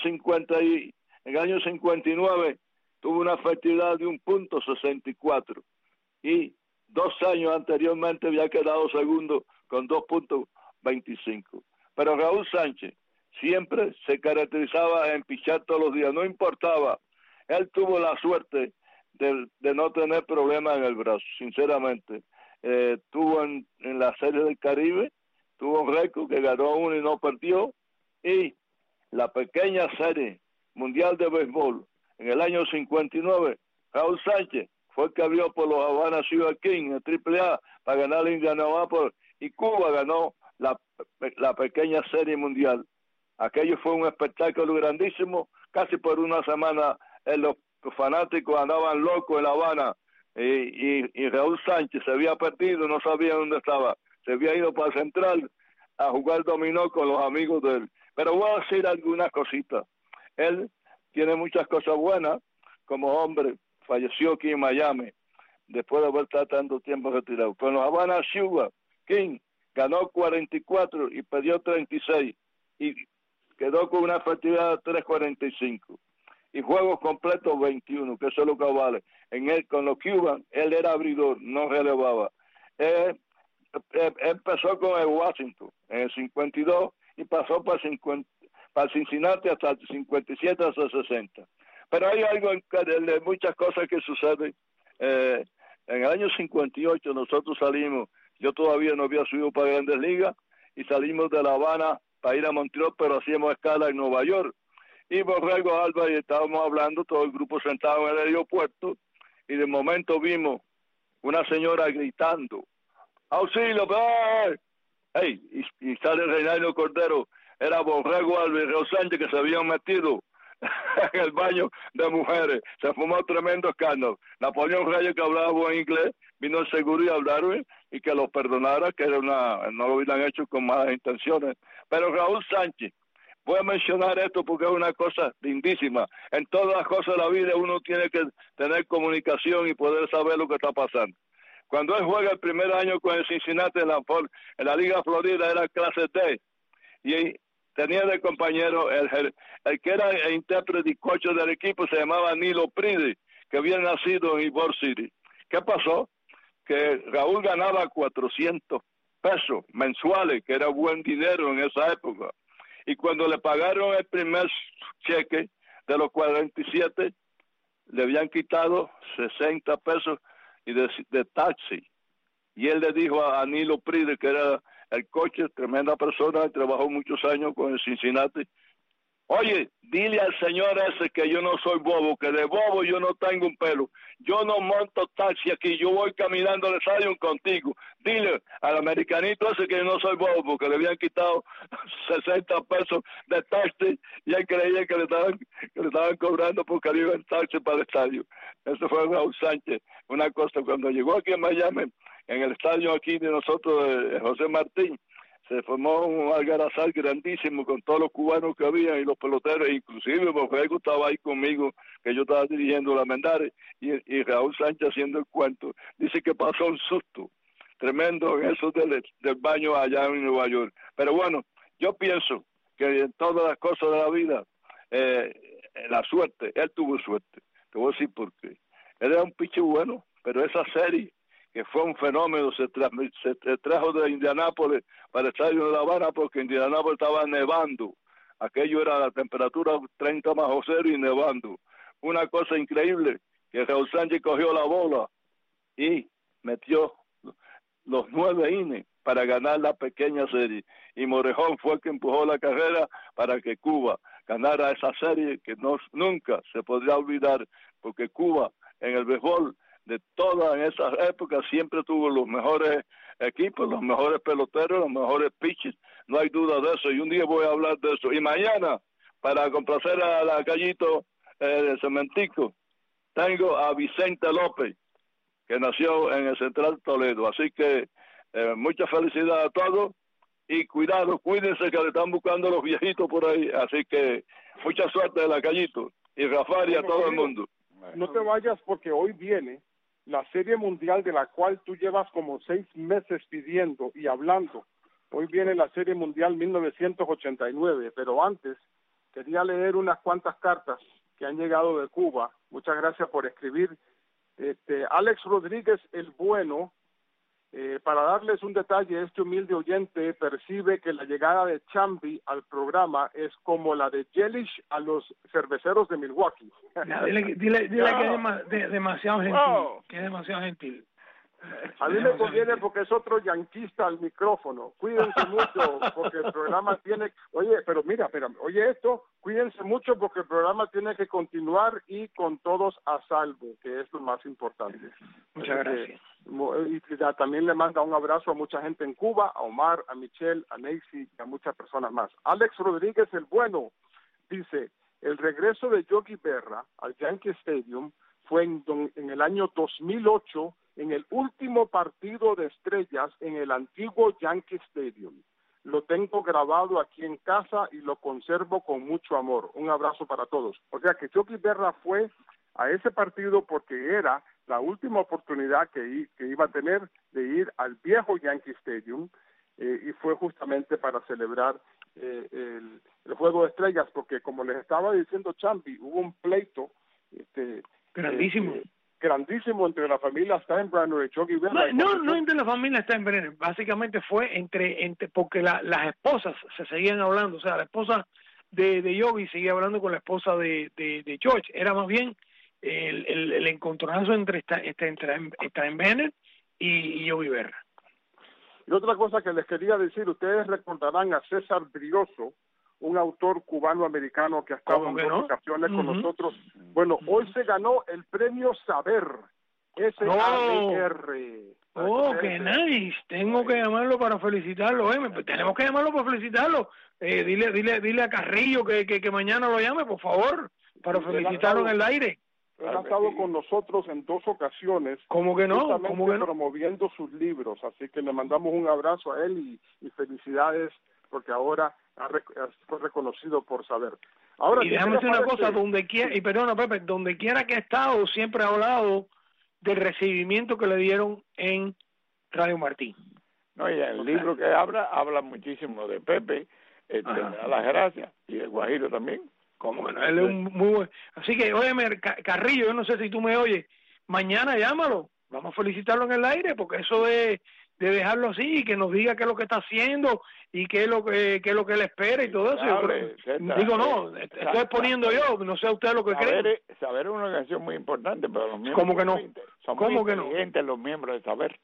59 tuvo una efectividad de 1.64 y 2 años anteriormente había quedado segundo con 2.25. Pero Raúl Sánchez siempre se caracterizaba en pichar todos los días, no importaba. Él tuvo la suerte de no tener problemas en el brazo, sinceramente. Tuvo en la Serie del Caribe, tuvo un récord que ganó 1 y no perdió, y la pequeña Serie Mundial de Béisbol en el año 59, Raúl Sánchez fue el que abrió por los Havana Sugar King en AAA para ganar el Indianapolis, y Cuba ganó la pequeña Serie Mundial. Aquello fue un espectáculo grandísimo. Casi por una semana los fanáticos andaban locos en La Habana, y Raúl Sánchez se había perdido, no sabía dónde estaba, se había ido para Central a jugar dominó con los amigos de él. Pero voy a decir algunas cositas. Él tiene muchas cosas buenas como hombre. Falleció aquí en Miami después de haber estado tanto tiempo retirado. Con los Havana Sugar King ganó 44 y perdió 36 y quedó con una efectividad de 3.45. y juegos completos 21, que eso es lo que vale. Con los Cubans, él era abridor, no relevaba. Empezó con el Washington en el 52 y pasó para el Cincinnati hasta el 57 hasta el 60. Pero hay algo de muchas cosas que suceden. En el año 58 nosotros salimos, yo todavía no había subido para Grandes Ligas, y salimos de La Habana para ir a Montreal, pero hacíamos escala en Nueva York. Y Borrego Álvarez, estábamos hablando, todo el grupo sentado en el aeropuerto, y de momento vimos una señora gritando, ¡auxilio! ¡Hey! Y sale Reinaldo Cordero, era Borrego Álvarez y Raúl Sánchez, que se habían metido en el baño de mujeres. Se formó tremendo escándalo. Napoleón Reyes, que hablaba buen inglés, vino el seguro y hablaron y que los perdonara, que era no lo hubieran hecho con malas intenciones. Pero Raúl Sánchez, voy a mencionar esto porque es una cosa lindísima. En todas las cosas de la vida uno tiene que tener comunicación y poder saber lo que está pasando. Cuando él juega el primer año con el Cincinnati en la Liga Florida, era clase D, y tenía de compañero el que era el intérprete y coach del equipo, se llamaba Nilo Pride, que había nacido en Ybor City. ¿Qué pasó? Que Raúl ganaba 400 pesos mensuales, que era buen dinero en esa época. Y cuando le pagaron el primer cheque de los 47, le habían quitado 60 pesos y de taxi. Y él le dijo a Nilo Pride, que era el coche, tremenda persona, trabajó muchos años con el Cincinnati, oye, dile al señor ese que yo no soy bobo, que de bobo yo no tengo un pelo, yo no monto taxi aquí, yo voy caminando al estadio contigo, dile al americanito ese que yo no soy bobo, porque le habían quitado 60 pesos de taxi y él creía que le estaban cobrando porque iba en taxi para el estadio. Eso fue Raúl Sánchez. Una cosa, cuando llegó aquí a Miami, en el estadio aquí de nosotros, José Martín, se formó un algarazal grandísimo con todos los cubanos que había y los peloteros, inclusive Borrego estaba ahí conmigo, que yo estaba dirigiendo la Mendares, y Raúl Sánchez haciendo el cuento. Dice que pasó un susto tremendo en eso del baño allá en Nueva York. Pero bueno, yo pienso que en todas las cosas de la vida, la suerte, él tuvo suerte. Te voy a decir por qué. Él era un pitcher bueno, pero esa serie, que fue un fenómeno, se trajo de Indianápolis para el estadio de La Habana porque Indianápolis estaba nevando. Aquello era la temperatura 30 bajo cero y nevando. Una cosa increíble, que Raúl Sánchez cogió la bola y metió los 9 innings para ganar la pequeña serie. Y Morejón fue el que empujó la carrera para que Cuba ganara esa serie que nunca se podría olvidar, porque Cuba en el béisbol de todas esas épocas siempre tuvo los mejores equipos, los mejores peloteros, los mejores pitchers, no hay duda de eso, y un día voy a hablar de eso. Y mañana, para complacer a la Gallito de Cementico, tengo a Vicente López, que nació en el Central Toledo, así que mucha felicidad a todos, y cuidado, cuídense que le están buscando los viejitos por ahí, así que mucha suerte de la Gallito, y Rafael y a todo el mundo. No te vayas porque hoy viene la Serie Mundial de la cual tú llevas como 6 meses pidiendo y hablando. Hoy viene la Serie Mundial 1989, pero antes quería leer unas cuantas cartas que han llegado de Cuba. Muchas gracias por escribir. Alex Rodríguez el Bueno, para darles un detalle, este humilde oyente percibe que la llegada de Chambi al programa es como la de Yelich a los cerveceros de Milwaukee. No, dile que es demasiado gentil, que es demasiado gentil. A mí me conviene porque es otro yanquista al micrófono. Cuídense mucho porque el programa tiene... Oye, pero mira, oye esto, cuídense mucho porque el programa tiene que continuar y con todos a salvo, que es lo más importante. Muchas gracias. Y también le manda un abrazo a mucha gente en Cuba, a Omar, a Michelle, a Nancy y a muchas personas más. Alex Rodríguez el Bueno dice, el regreso de Yogi Berra al Yankee Stadium fue en el año 2008, en el último partido de estrellas en el antiguo Yankee Stadium. Lo tengo grabado aquí en casa y lo conservo con mucho amor. Un abrazo para todos. O sea que Yogi Berra fue a ese partido porque era la última oportunidad que iba a tener de ir al viejo Yankee Stadium, y fue justamente para celebrar el Juego de Estrellas, porque como les estaba diciendo Champi, hubo un pleito grandísimo entre la familia Steinbrenner y Yogi Berra. No entre la familia Steinbrenner, básicamente fue entre porque las esposas se seguían hablando, o sea, la esposa de Yogi seguía hablando con la esposa de George, era más bien el encontronazo entre Steinbrenner y Yogi Berra. Y otra cosa que les quería decir, ustedes recordarán a César Brioso, un autor cubano-americano que ha estado en dos ocasiones con nosotros. Bueno, hoy se ganó el premio Saber, S-A-B-R. ¡Qué nice! Tengo que llamarlo para felicitarlo, tenemos que llamarlo para felicitarlo. Dile a Carrillo que mañana lo llame, por favor, para felicitarlo en el aire. Él ha estado con nosotros en dos ocasiones. ¿Cómo que no? Promoviendo sus libros, así que le mandamos un abrazo a él y felicidades, porque ahora fue reconocido por Saber. Ahora, y déjame decir una cosa, donde quiera que ha estado, siempre ha hablado del recibimiento que le dieron en Radio Martín. No, y el libro que habla muchísimo de Pepe, le da las gracias, y de Guajiro también. Como que no, él es un muy buen. Así que, óyeme, Carrillo, yo no sé si tú me oyes, mañana llámalo, vamos a felicitarlo en el aire, porque eso de dejarlo así y que nos diga qué es lo que está haciendo y qué es lo que él espera y todo eso. Estoy poniendo yo, no sé usted lo que cree. Saber es una canción muy importante, pero los miembros ¿Cómo que no? Son muy inteligentes los miembros de Saber.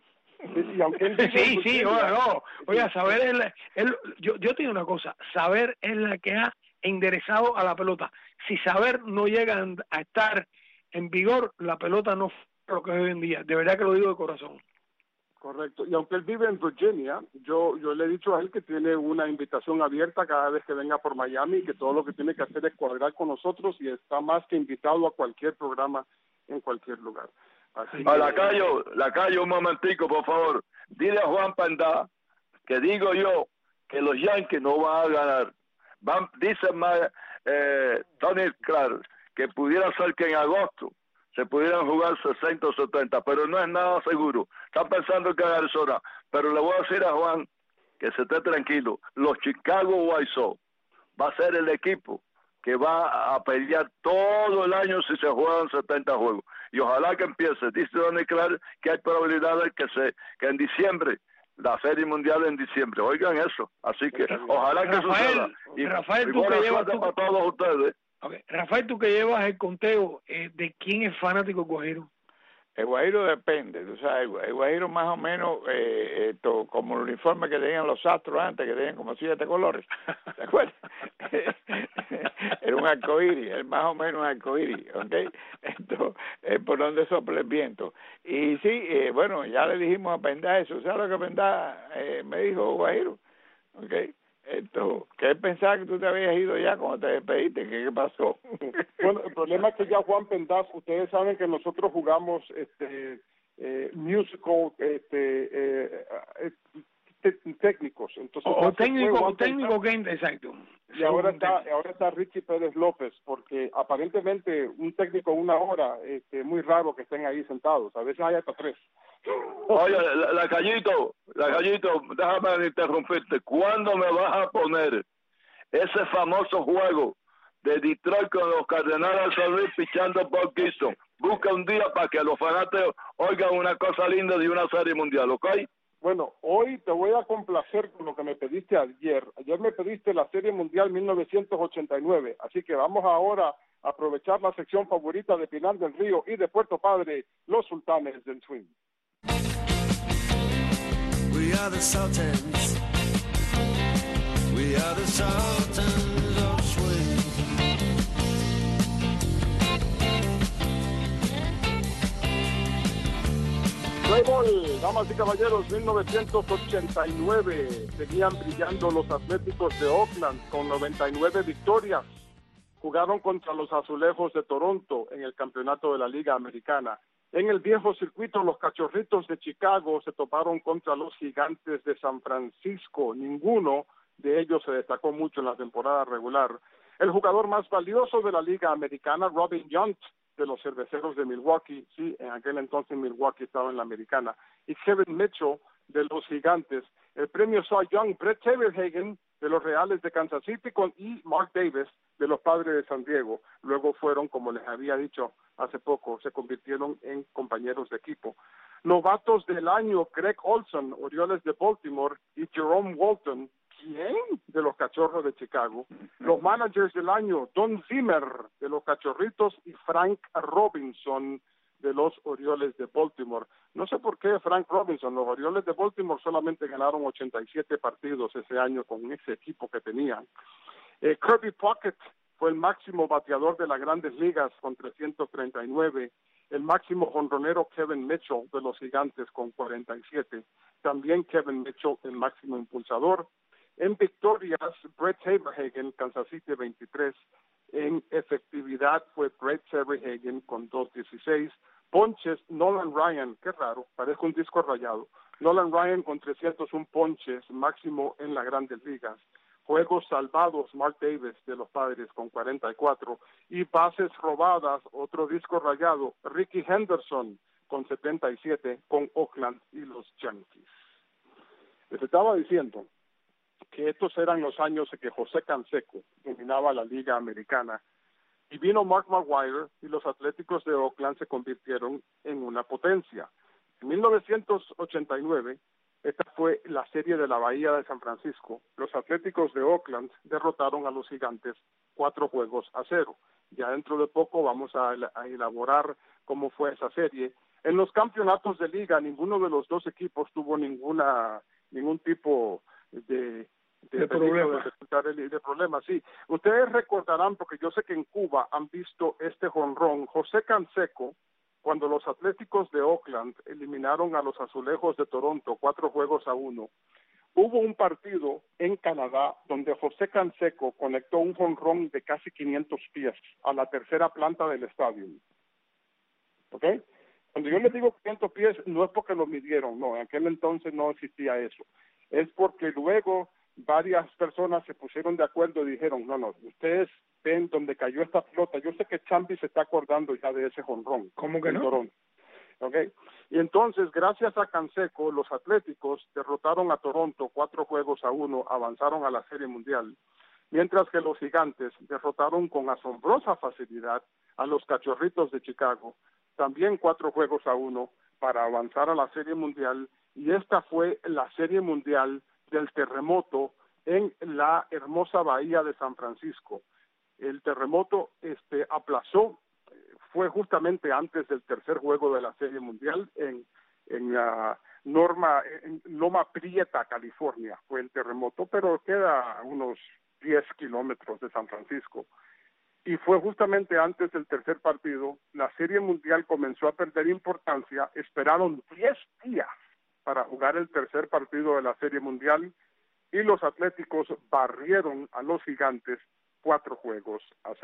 Oiga, Saber yo te digo una cosa, Saber es la que ha enderezado a la pelota. Si Saber no llega a estar en vigor, la pelota no fue lo que es hoy en día. De verdad que lo digo de corazón. Correcto. Y aunque él vive en Virginia, yo le he dicho a él que tiene una invitación abierta cada vez que venga por Miami y que todo lo que tiene que hacer es cuadrar con nosotros y está más que invitado a cualquier programa en cualquier lugar. Así Lacayo, un momentico, por favor. Dile a Juan Pandá que digo yo que los Yankees no van a ganar. Dice Tony Clark que pudiera ser que en agosto se pudieran jugar 60 o 70, pero no es nada seguro. Están pensando que en Arizona, pero le voy a decir a Juan que se esté tranquilo. Los Chicago White Sox va a ser el equipo que va a pelear todo el año si se juegan 70 juegos. Y ojalá que empiece. Dice Tony Clark que hay probabilidades que en diciembre, la Serie Mundial en diciembre. Oigan eso. Así que ojalá que suceda. Y Rafael, tú que llevas para todos ustedes. Okay. Rafael, tú que llevas el conteo, ¿de quién es fanático Guajiro? El Guajiro depende, tú sabes, el Guajiro más o menos como el uniforme que tenían los Astros antes, que tenían como 7 colores, ¿te acuerdas? Era un arcoíris, más o menos un arcoíris, ¿ok? Entonces, por donde sopla el viento. Y sí, bueno, ya le dijimos a Pendá eso, ¿sabes lo que Pendá me dijo Guajiro? ¿Ok? Que él pensaba que tú te habías ido ya cuando te despediste. ¿Qué pasó? Bueno, el problema es que ya Juan Pendaz, ustedes saben que nosotros jugamos musical técnicos, entonces técnico game, exacto. Y ahora está Richie Pérez López, porque aparentemente un técnico 1 hora, muy raro que estén ahí sentados, a veces hay hasta 3. Oye, la Gallito, déjame interrumpirte. ¿Cuándo me vas a poner ese famoso juego de Detroit con los Cardenales de San Luis pichando por Gibson? Busca un día para que los fanáticos oigan una cosa linda de una serie mundial, ¿ok? Bueno, hoy te voy a complacer con lo que me pediste ayer. Ayer me pediste la Serie Mundial 1989, así que vamos ahora a aprovechar la sección favorita de Pinar del Río y de Puerto Padre, los Sultanes del Swing. We are the Sultans. We are the Sultans of Swing. Playboy, damas y caballeros, 1989 seguían brillando los Atléticos de Oakland con 99 victorias. Jugaron contra los Azulejos de Toronto en el campeonato de la Liga Americana. En el viejo circuito, los Cachorritos de Chicago se toparon contra los Gigantes de San Francisco. Ninguno de ellos se destacó mucho en la temporada regular. El jugador más valioso de la Liga Americana, Robin Yount, de los Cerveceros de Milwaukee, sí, en aquel entonces Milwaukee estaba en la Americana, y Kevin Mitchell de los Gigantes. El premio Cy Young, Brett Saberhagen de los Reales de Kansas City y Mark Davis de los Padres de San Diego. Luego fueron, como les había dicho hace poco, se convirtieron en compañeros de equipo. Novatos del año, Greg Olson, Orioles de Baltimore, y Jerome Walton, ¿quién? De los Cachorros de Chicago. Los managers del año, Don Zimmer de los Cachorritos y Frank Robinson de los Orioles de Baltimore. No sé por qué Frank Robinson, los Orioles de Baltimore solamente ganaron 87 partidos ese año con ese equipo que tenían. Kirby Puckett fue el máximo bateador de las Grandes Ligas con 339. El máximo jonronero Kevin Mitchell de los Gigantes con 47. También Kevin Mitchell, el máximo impulsador. En victorias, Brett Saberhagen, Kansas City 23. En efectividad fue Brett Saberhagen con 2.16. Ponches, Nolan Ryan, qué raro, parece un disco rayado. Nolan Ryan con 301 ponches, máximo en las Grandes Ligas. Juegos salvados, Mark Davis de los Padres con 44. Y bases robadas, otro disco rayado, Ricky Henderson con 77 con Oakland y los Yankees. Les estaba diciendo que estos eran los años en que José Canseco dominaba la Liga Americana. Y vino Mark McGwire y los Atléticos de Oakland se convirtieron en una potencia. En 1989, esta fue la serie de la Bahía de San Francisco. Los Atléticos de Oakland derrotaron a los Gigantes 4-0. Ya dentro de poco vamos a elaborar cómo fue esa serie. En los campeonatos de liga, ninguno de los dos equipos tuvo ningún tipo de problema. Sí, ustedes recordarán, porque yo sé que en Cuba han visto este jonrón. José Canseco, cuando los Atléticos de Oakland eliminaron a los Azulejos de Toronto 4-1, hubo un partido en Canadá donde José Canseco conectó un jonrón de casi 500 pies a la tercera planta del estadio. ¿Ok? Cuando yo les digo 500 pies, no es porque lo midieron, no, en aquel entonces no existía eso. Es porque luego varias personas se pusieron de acuerdo y dijeron, no, ustedes ven donde cayó esta pelota. Yo sé que Chambi se está acordando ya de ese jonrón. ¿Cómo que no? Toronto. ¿Okay? Y entonces, gracias a Canseco, los Atléticos derrotaron a Toronto 4-1, avanzaron a la Serie Mundial, mientras que los Gigantes derrotaron con asombrosa facilidad a los Cachorritos de Chicago, también 4-1, para avanzar a la Serie Mundial, y esta fue la Serie Mundial del terremoto en la hermosa bahía de San Francisco. El terremoto aplazó, fue justamente antes del tercer juego de la Serie Mundial en Loma Prieta, California, fue el terremoto, pero queda a unos 10 kilómetros de San Francisco. Y fue justamente antes del tercer partido, la Serie Mundial comenzó a perder importancia, esperaron 10 días para jugar el tercer partido de la Serie Mundial y los Atléticos barrieron a los Gigantes 4-0.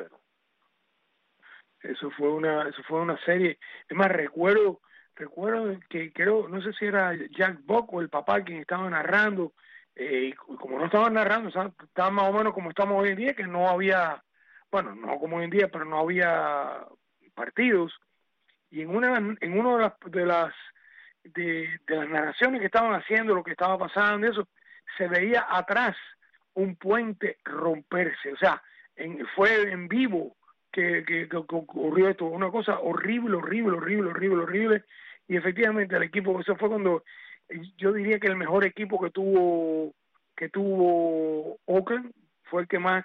Eso fue una serie. Es más, recuerdo que creo, no sé si era Jack Buck o el papá quien estaba narrando, y como no estaban narrando, estaba más o menos como estamos hoy en día, que no había, bueno, no como hoy en día, pero no había partidos, y en una de las narraciones que estaban haciendo, lo que estaba pasando, eso, se veía atrás un puente romperse, o sea, fue en vivo que ocurrió esto, una cosa horrible, y efectivamente el equipo, eso fue cuando yo diría que el mejor equipo que tuvo Oakland fue el que más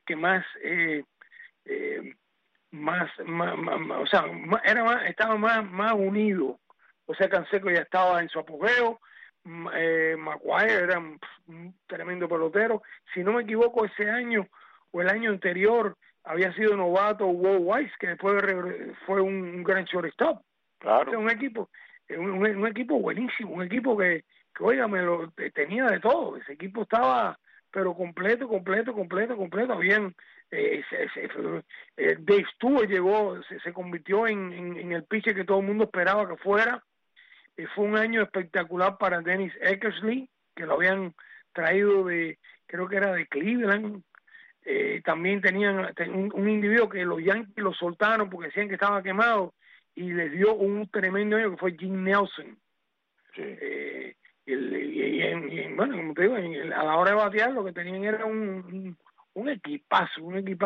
o sea, estaba más unido. O sea, Canseco ya estaba en su apogeo, McGwire era un tremendo pelotero. Si no me equivoco, ese año o el año anterior había sido novato Walt Weiss, que después fue un gran shortstop. Claro. O sea, un equipo buenísimo, un equipo que óigame, tenía de todo. Ese equipo estaba, pero completo. Habían Dave Stewart llegó, se convirtió en el pitcher que todo el mundo esperaba que fuera. Fue un año espectacular para Dennis Eckersley, que lo habían traído creo que era de Cleveland. También tenían un individuo que los Yankees lo soltaron porque decían que estaba quemado, y les dio un tremendo año, que fue Jim Nelson. Sí. Bueno, como te digo, a la hora de batear lo que tenían era un equipazo,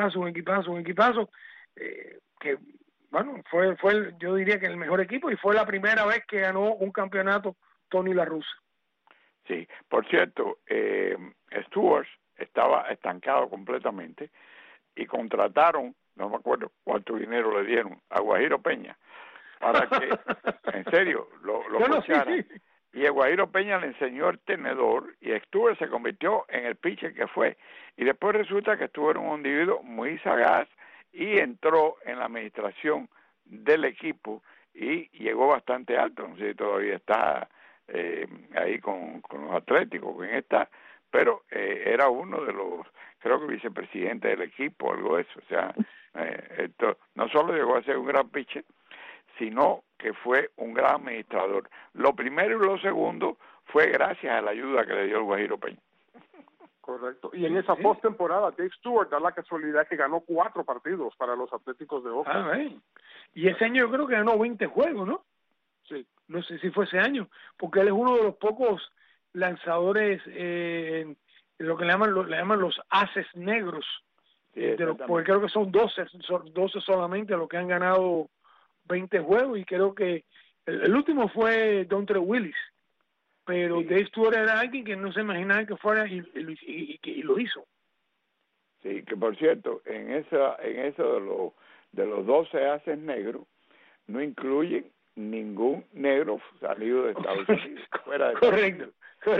que, bueno, yo diría que el mejor equipo, y fue la primera vez que ganó un campeonato Tony La Russa. Sí, por cierto, Stewart estaba estancado completamente y contrataron, no me acuerdo cuánto dinero le dieron a Guajiro Peña para que, en serio, lo coachara. Sí. Y a Guajiro Peña le enseñó el tenedor y Stewart se convirtió en el pitcher que fue. Y después resulta que Stewart era un individuo muy sagaz y entró en la administración del equipo y llegó bastante alto. No sé si todavía está ahí con los Atléticos, con esta, pero era uno de los, creo que vicepresidente del equipo, algo de eso. O sea, esto no solo llegó a ser un gran pitcher, sino que fue un gran administrador. Lo primero y lo segundo fue gracias a la ayuda que le dio el Guajiro Peña. Correcto. Y en esa postemporada, Dave Stewart da la casualidad que ganó 4 partidos para los Atléticos de Oakland. Y ese año yo creo que ganó 20 juegos, ¿no? Sí. No sé si fue ese año, porque él es uno de los pocos lanzadores, lo que le llaman los ases negros, Sí, porque creo que son 12 solamente los que han ganado 20 juegos, y creo que el último fue Dontre Willis, pero Dave Stewart era alguien que no se imaginaba que fuera y lo hizo. Sí, que por cierto, en eso de los 12 ases negros no incluyen ningún negro salido de Estados Unidos. Fuera de correcto.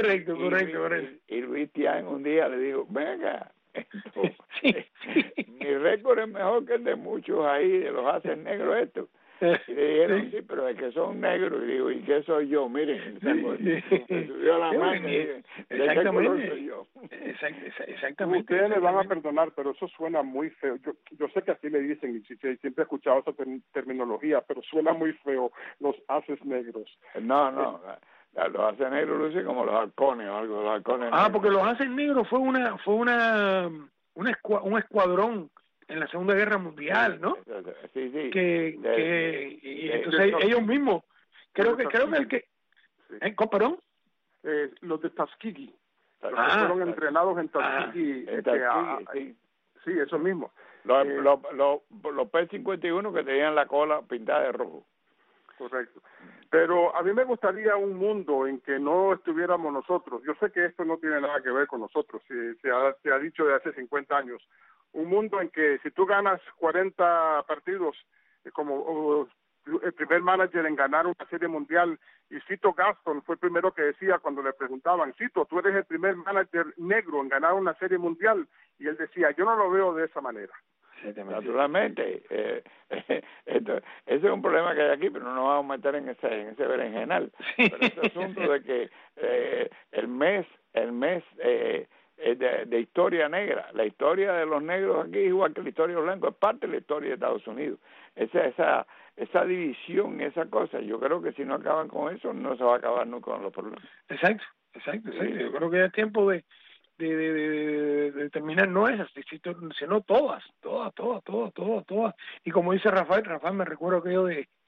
Y Luis Tian un día le dijo, venga, mi récord es mejor que el de muchos ahí, de los ases negros estos. Y le dijeron, sí, pero es que son negros. Y digo, ¿y qué soy yo? Miren, se subió la mano. Exactamente. Soy yo? Exactamente. Ustedes me van a perdonar, pero eso suena muy feo. Yo sé que así le dicen, y siempre he escuchado esa terminología, pero suena muy feo, los ases negros. No. Los ases negros lucen como los halcones o algo. Los halcones negros. Porque los ases negros fue un escuadrón en la Segunda Guerra Mundial, ¿no? Sí. Entonces ellos mismos, creo que el que... ¿Perdón? Los de Tuskegee. Fueron entrenados en Tuskegee. Sí, eso mismo. Los P-51 que tenían la cola pintada de rojo. Correcto. Pero a mí me gustaría un mundo en que no estuviéramos nosotros. Yo sé que esto no tiene nada que ver con nosotros, se ha dicho de hace 50 años. Un mundo en que si tú ganas 40 partidos, como el primer manager en ganar una serie mundial, y Cito Gaston fue el primero que decía cuando le preguntaban, Cito, tú eres el primer manager negro en ganar una serie mundial, y él decía, yo no lo veo de esa manera. Naturalmente, ese es un problema que hay aquí, pero no nos vamos a meter en ese berenjenal. Pero ese asunto de que el mes de historia negra, la historia de los negros aquí, igual que la historia de los blancos, es parte de la historia de Estados Unidos. Esa división, esa cosa, yo creo que si no acaban con eso, no se va a acabar nunca con los problemas. Exacto. Yo creo que es tiempo de terminar, no es así, sino todas. Y como dice Rafael me recuerdo que yo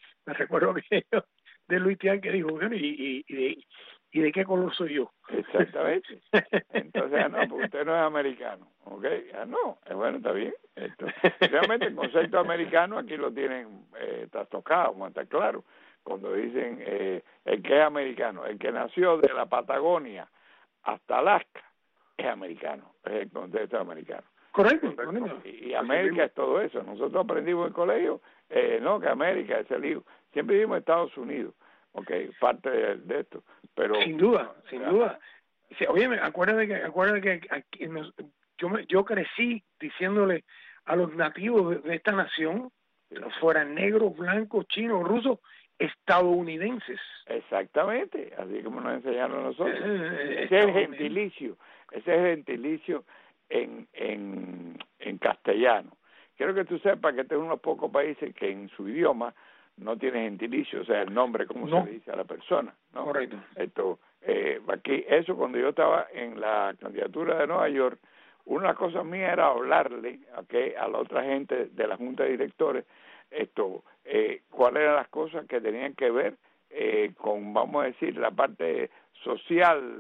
de Luis Tian, que dijo, bueno, ¿y de qué color soy yo? Exactamente. Entonces, no, porque usted no es americano, ¿ok? No, bueno, está bien. Realmente el concepto americano aquí lo tienen trastocado, está claro. Cuando dicen el que es americano, el que nació de la Patagonia hasta Alaska, es americano, es el concepto americano. Correcto. Y América es todo eso. Nosotros aprendimos en el colegio, no, que América es el hijo. Siempre vivimos en Estados Unidos, parte de esto. Pero sin duda. Oye, acuérdate que aquí yo crecí diciéndole a los nativos de esta nación, fueran negros, blancos, chinos, rusos, estadounidenses. Exactamente, así como nos enseñaron a nosotros. Ese es el gentilicio en castellano. Quiero que tú sepas que este es uno de los pocos países que en su idioma no tiene gentilicio, o sea, el nombre como se le dice a la persona, ¿no? Correcto. Aquí, eso cuando yo estaba en la candidatura de Nueva York, una de las cosas mías era hablarle a la otra gente de la Junta de Directores cuáles eran las cosas que tenían que ver con, vamos a decir, la parte social,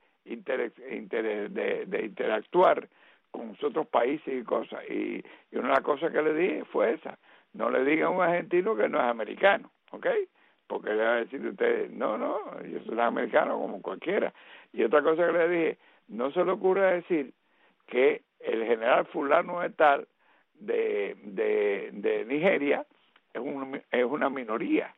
de interactuar con los otros países y cosas. Y una de las cosas que le dije fue esa: no le digan a un argentino que no es americano, ¿ok? Porque le va a decir a usted, no, yo soy americano como cualquiera. Y otra cosa que le dije: no se le ocurra decir que el general fulano de tal de Nigeria es una minoría.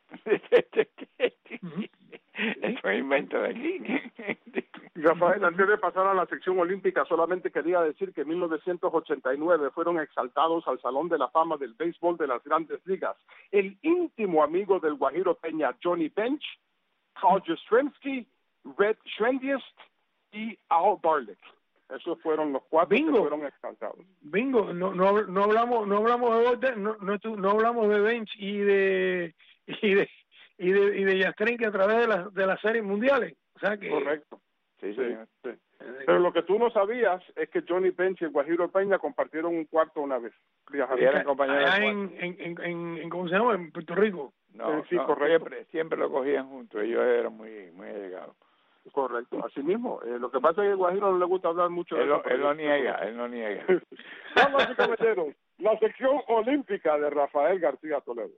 Es un invento de aquí. Rafael, antes de pasar a la sección olímpica, solamente quería decir que en 1989 fueron exaltados al Salón de la Fama del Béisbol de las Grandes Ligas el íntimo amigo del Guajiro Peña, Johnny Bench, Carl Yastrzemski, Red Schwendiest y Al Barlick. Esos fueron los 4 que fueron exaltados. Bingo, no hablamos de Bench y de Yastrzemski a través de las series mundiales. O sea que correcto. Sí. Pero lo que tú no sabías es que Johnny Bench y el Guajiro Peña compartieron un cuarto una vez. Eran compañeros en ¿cómo se llama? En Puerto Rico. No, correcto. Siempre lo cogían juntos. Ellos eran muy allegados. Correcto, así mismo. Lo que pasa es que el Guajiro no le gusta hablar mucho de eso. Él lo niega. Damas y caballeros, la sección olímpica de Rafael García Toledo.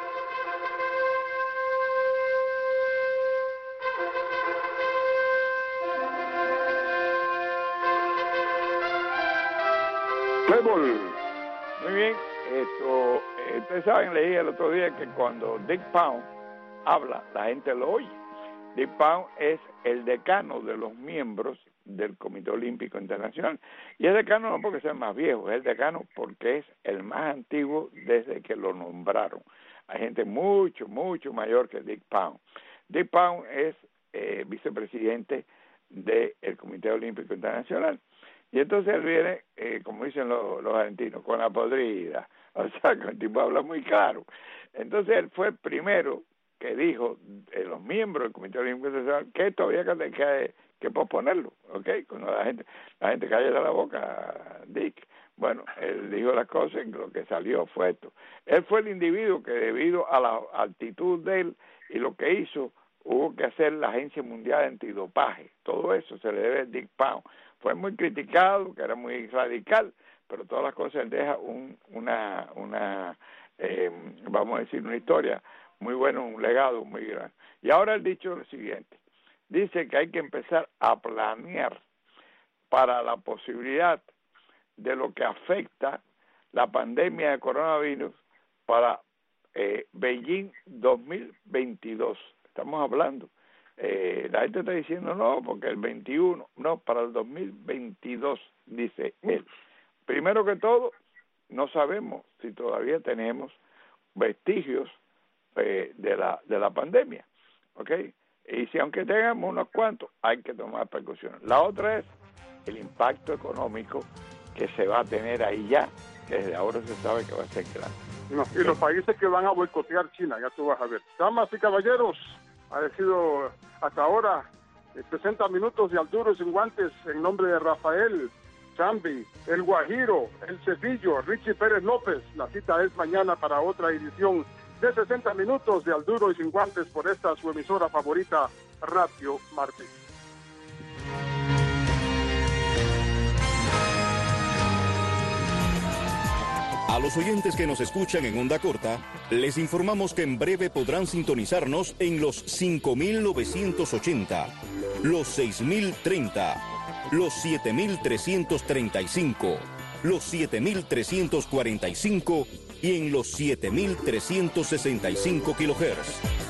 Muy bien, ustedes saben, leí el otro día que cuando Dick Pound habla, la gente lo oye. Dick Pound es el decano de los miembros del Comité Olímpico Internacional. Y es decano no porque sea el más viejo, es el decano porque es el más antiguo desde que lo nombraron. Hay gente mucho mayor que Dick Pound. Dick Pound es vicepresidente del Comité Olímpico Internacional. Y entonces él viene, como dicen los argentinos, con la podrida. O sea, que el tipo habla muy claro. Entonces él fue el primero que dijo, los miembros del Comité Olímpico Internacional, que esto había que posponerlo, ¿ok? Cuando la gente calla la boca, Dick. Bueno, él dijo las cosas y lo que salió fue esto. Él fue el individuo que, debido a la actitud de él y lo que hizo, hubo que hacer la Agencia Mundial Antidopaje. Todo eso se le debe a Dick Pound. Fue muy criticado, que era muy radical, pero todas las cosas él deja vamos a decir, una historia muy buena, un legado muy grande. Y ahora él dicho lo siguiente: dice que hay que empezar a planear para la posibilidad de lo que afecta la pandemia de coronavirus para Beijing 2022. Estamos hablando. La gente está diciendo no, porque el 21, no, para el 2022, dice él. Primero que todo, no sabemos si todavía tenemos vestigios de la pandemia, ¿ok? Y si aunque tengamos unos cuantos, hay que tomar precauciones. La otra es el impacto económico que se va a tener ahí ya, que desde ahora se sabe que va a ser grande. No, y los países que van a boicotear China, ya tú vas a ver. Damas y caballeros, ha sido hasta ahora 60 minutos de Alduro sin guantes en nombre de Rafael, Chambi, el Guajiro, el Cepillo, Richie Pérez López. La cita es mañana para otra edición de 60 minutos de Alduro y sin guantes por esta su emisora favorita, Radio Martí. A los oyentes que nos escuchan en onda corta, les informamos que en breve podrán sintonizarnos en los 5.980, los 6.030, los 7.335, los 7.345 y en los 7.365 kHz.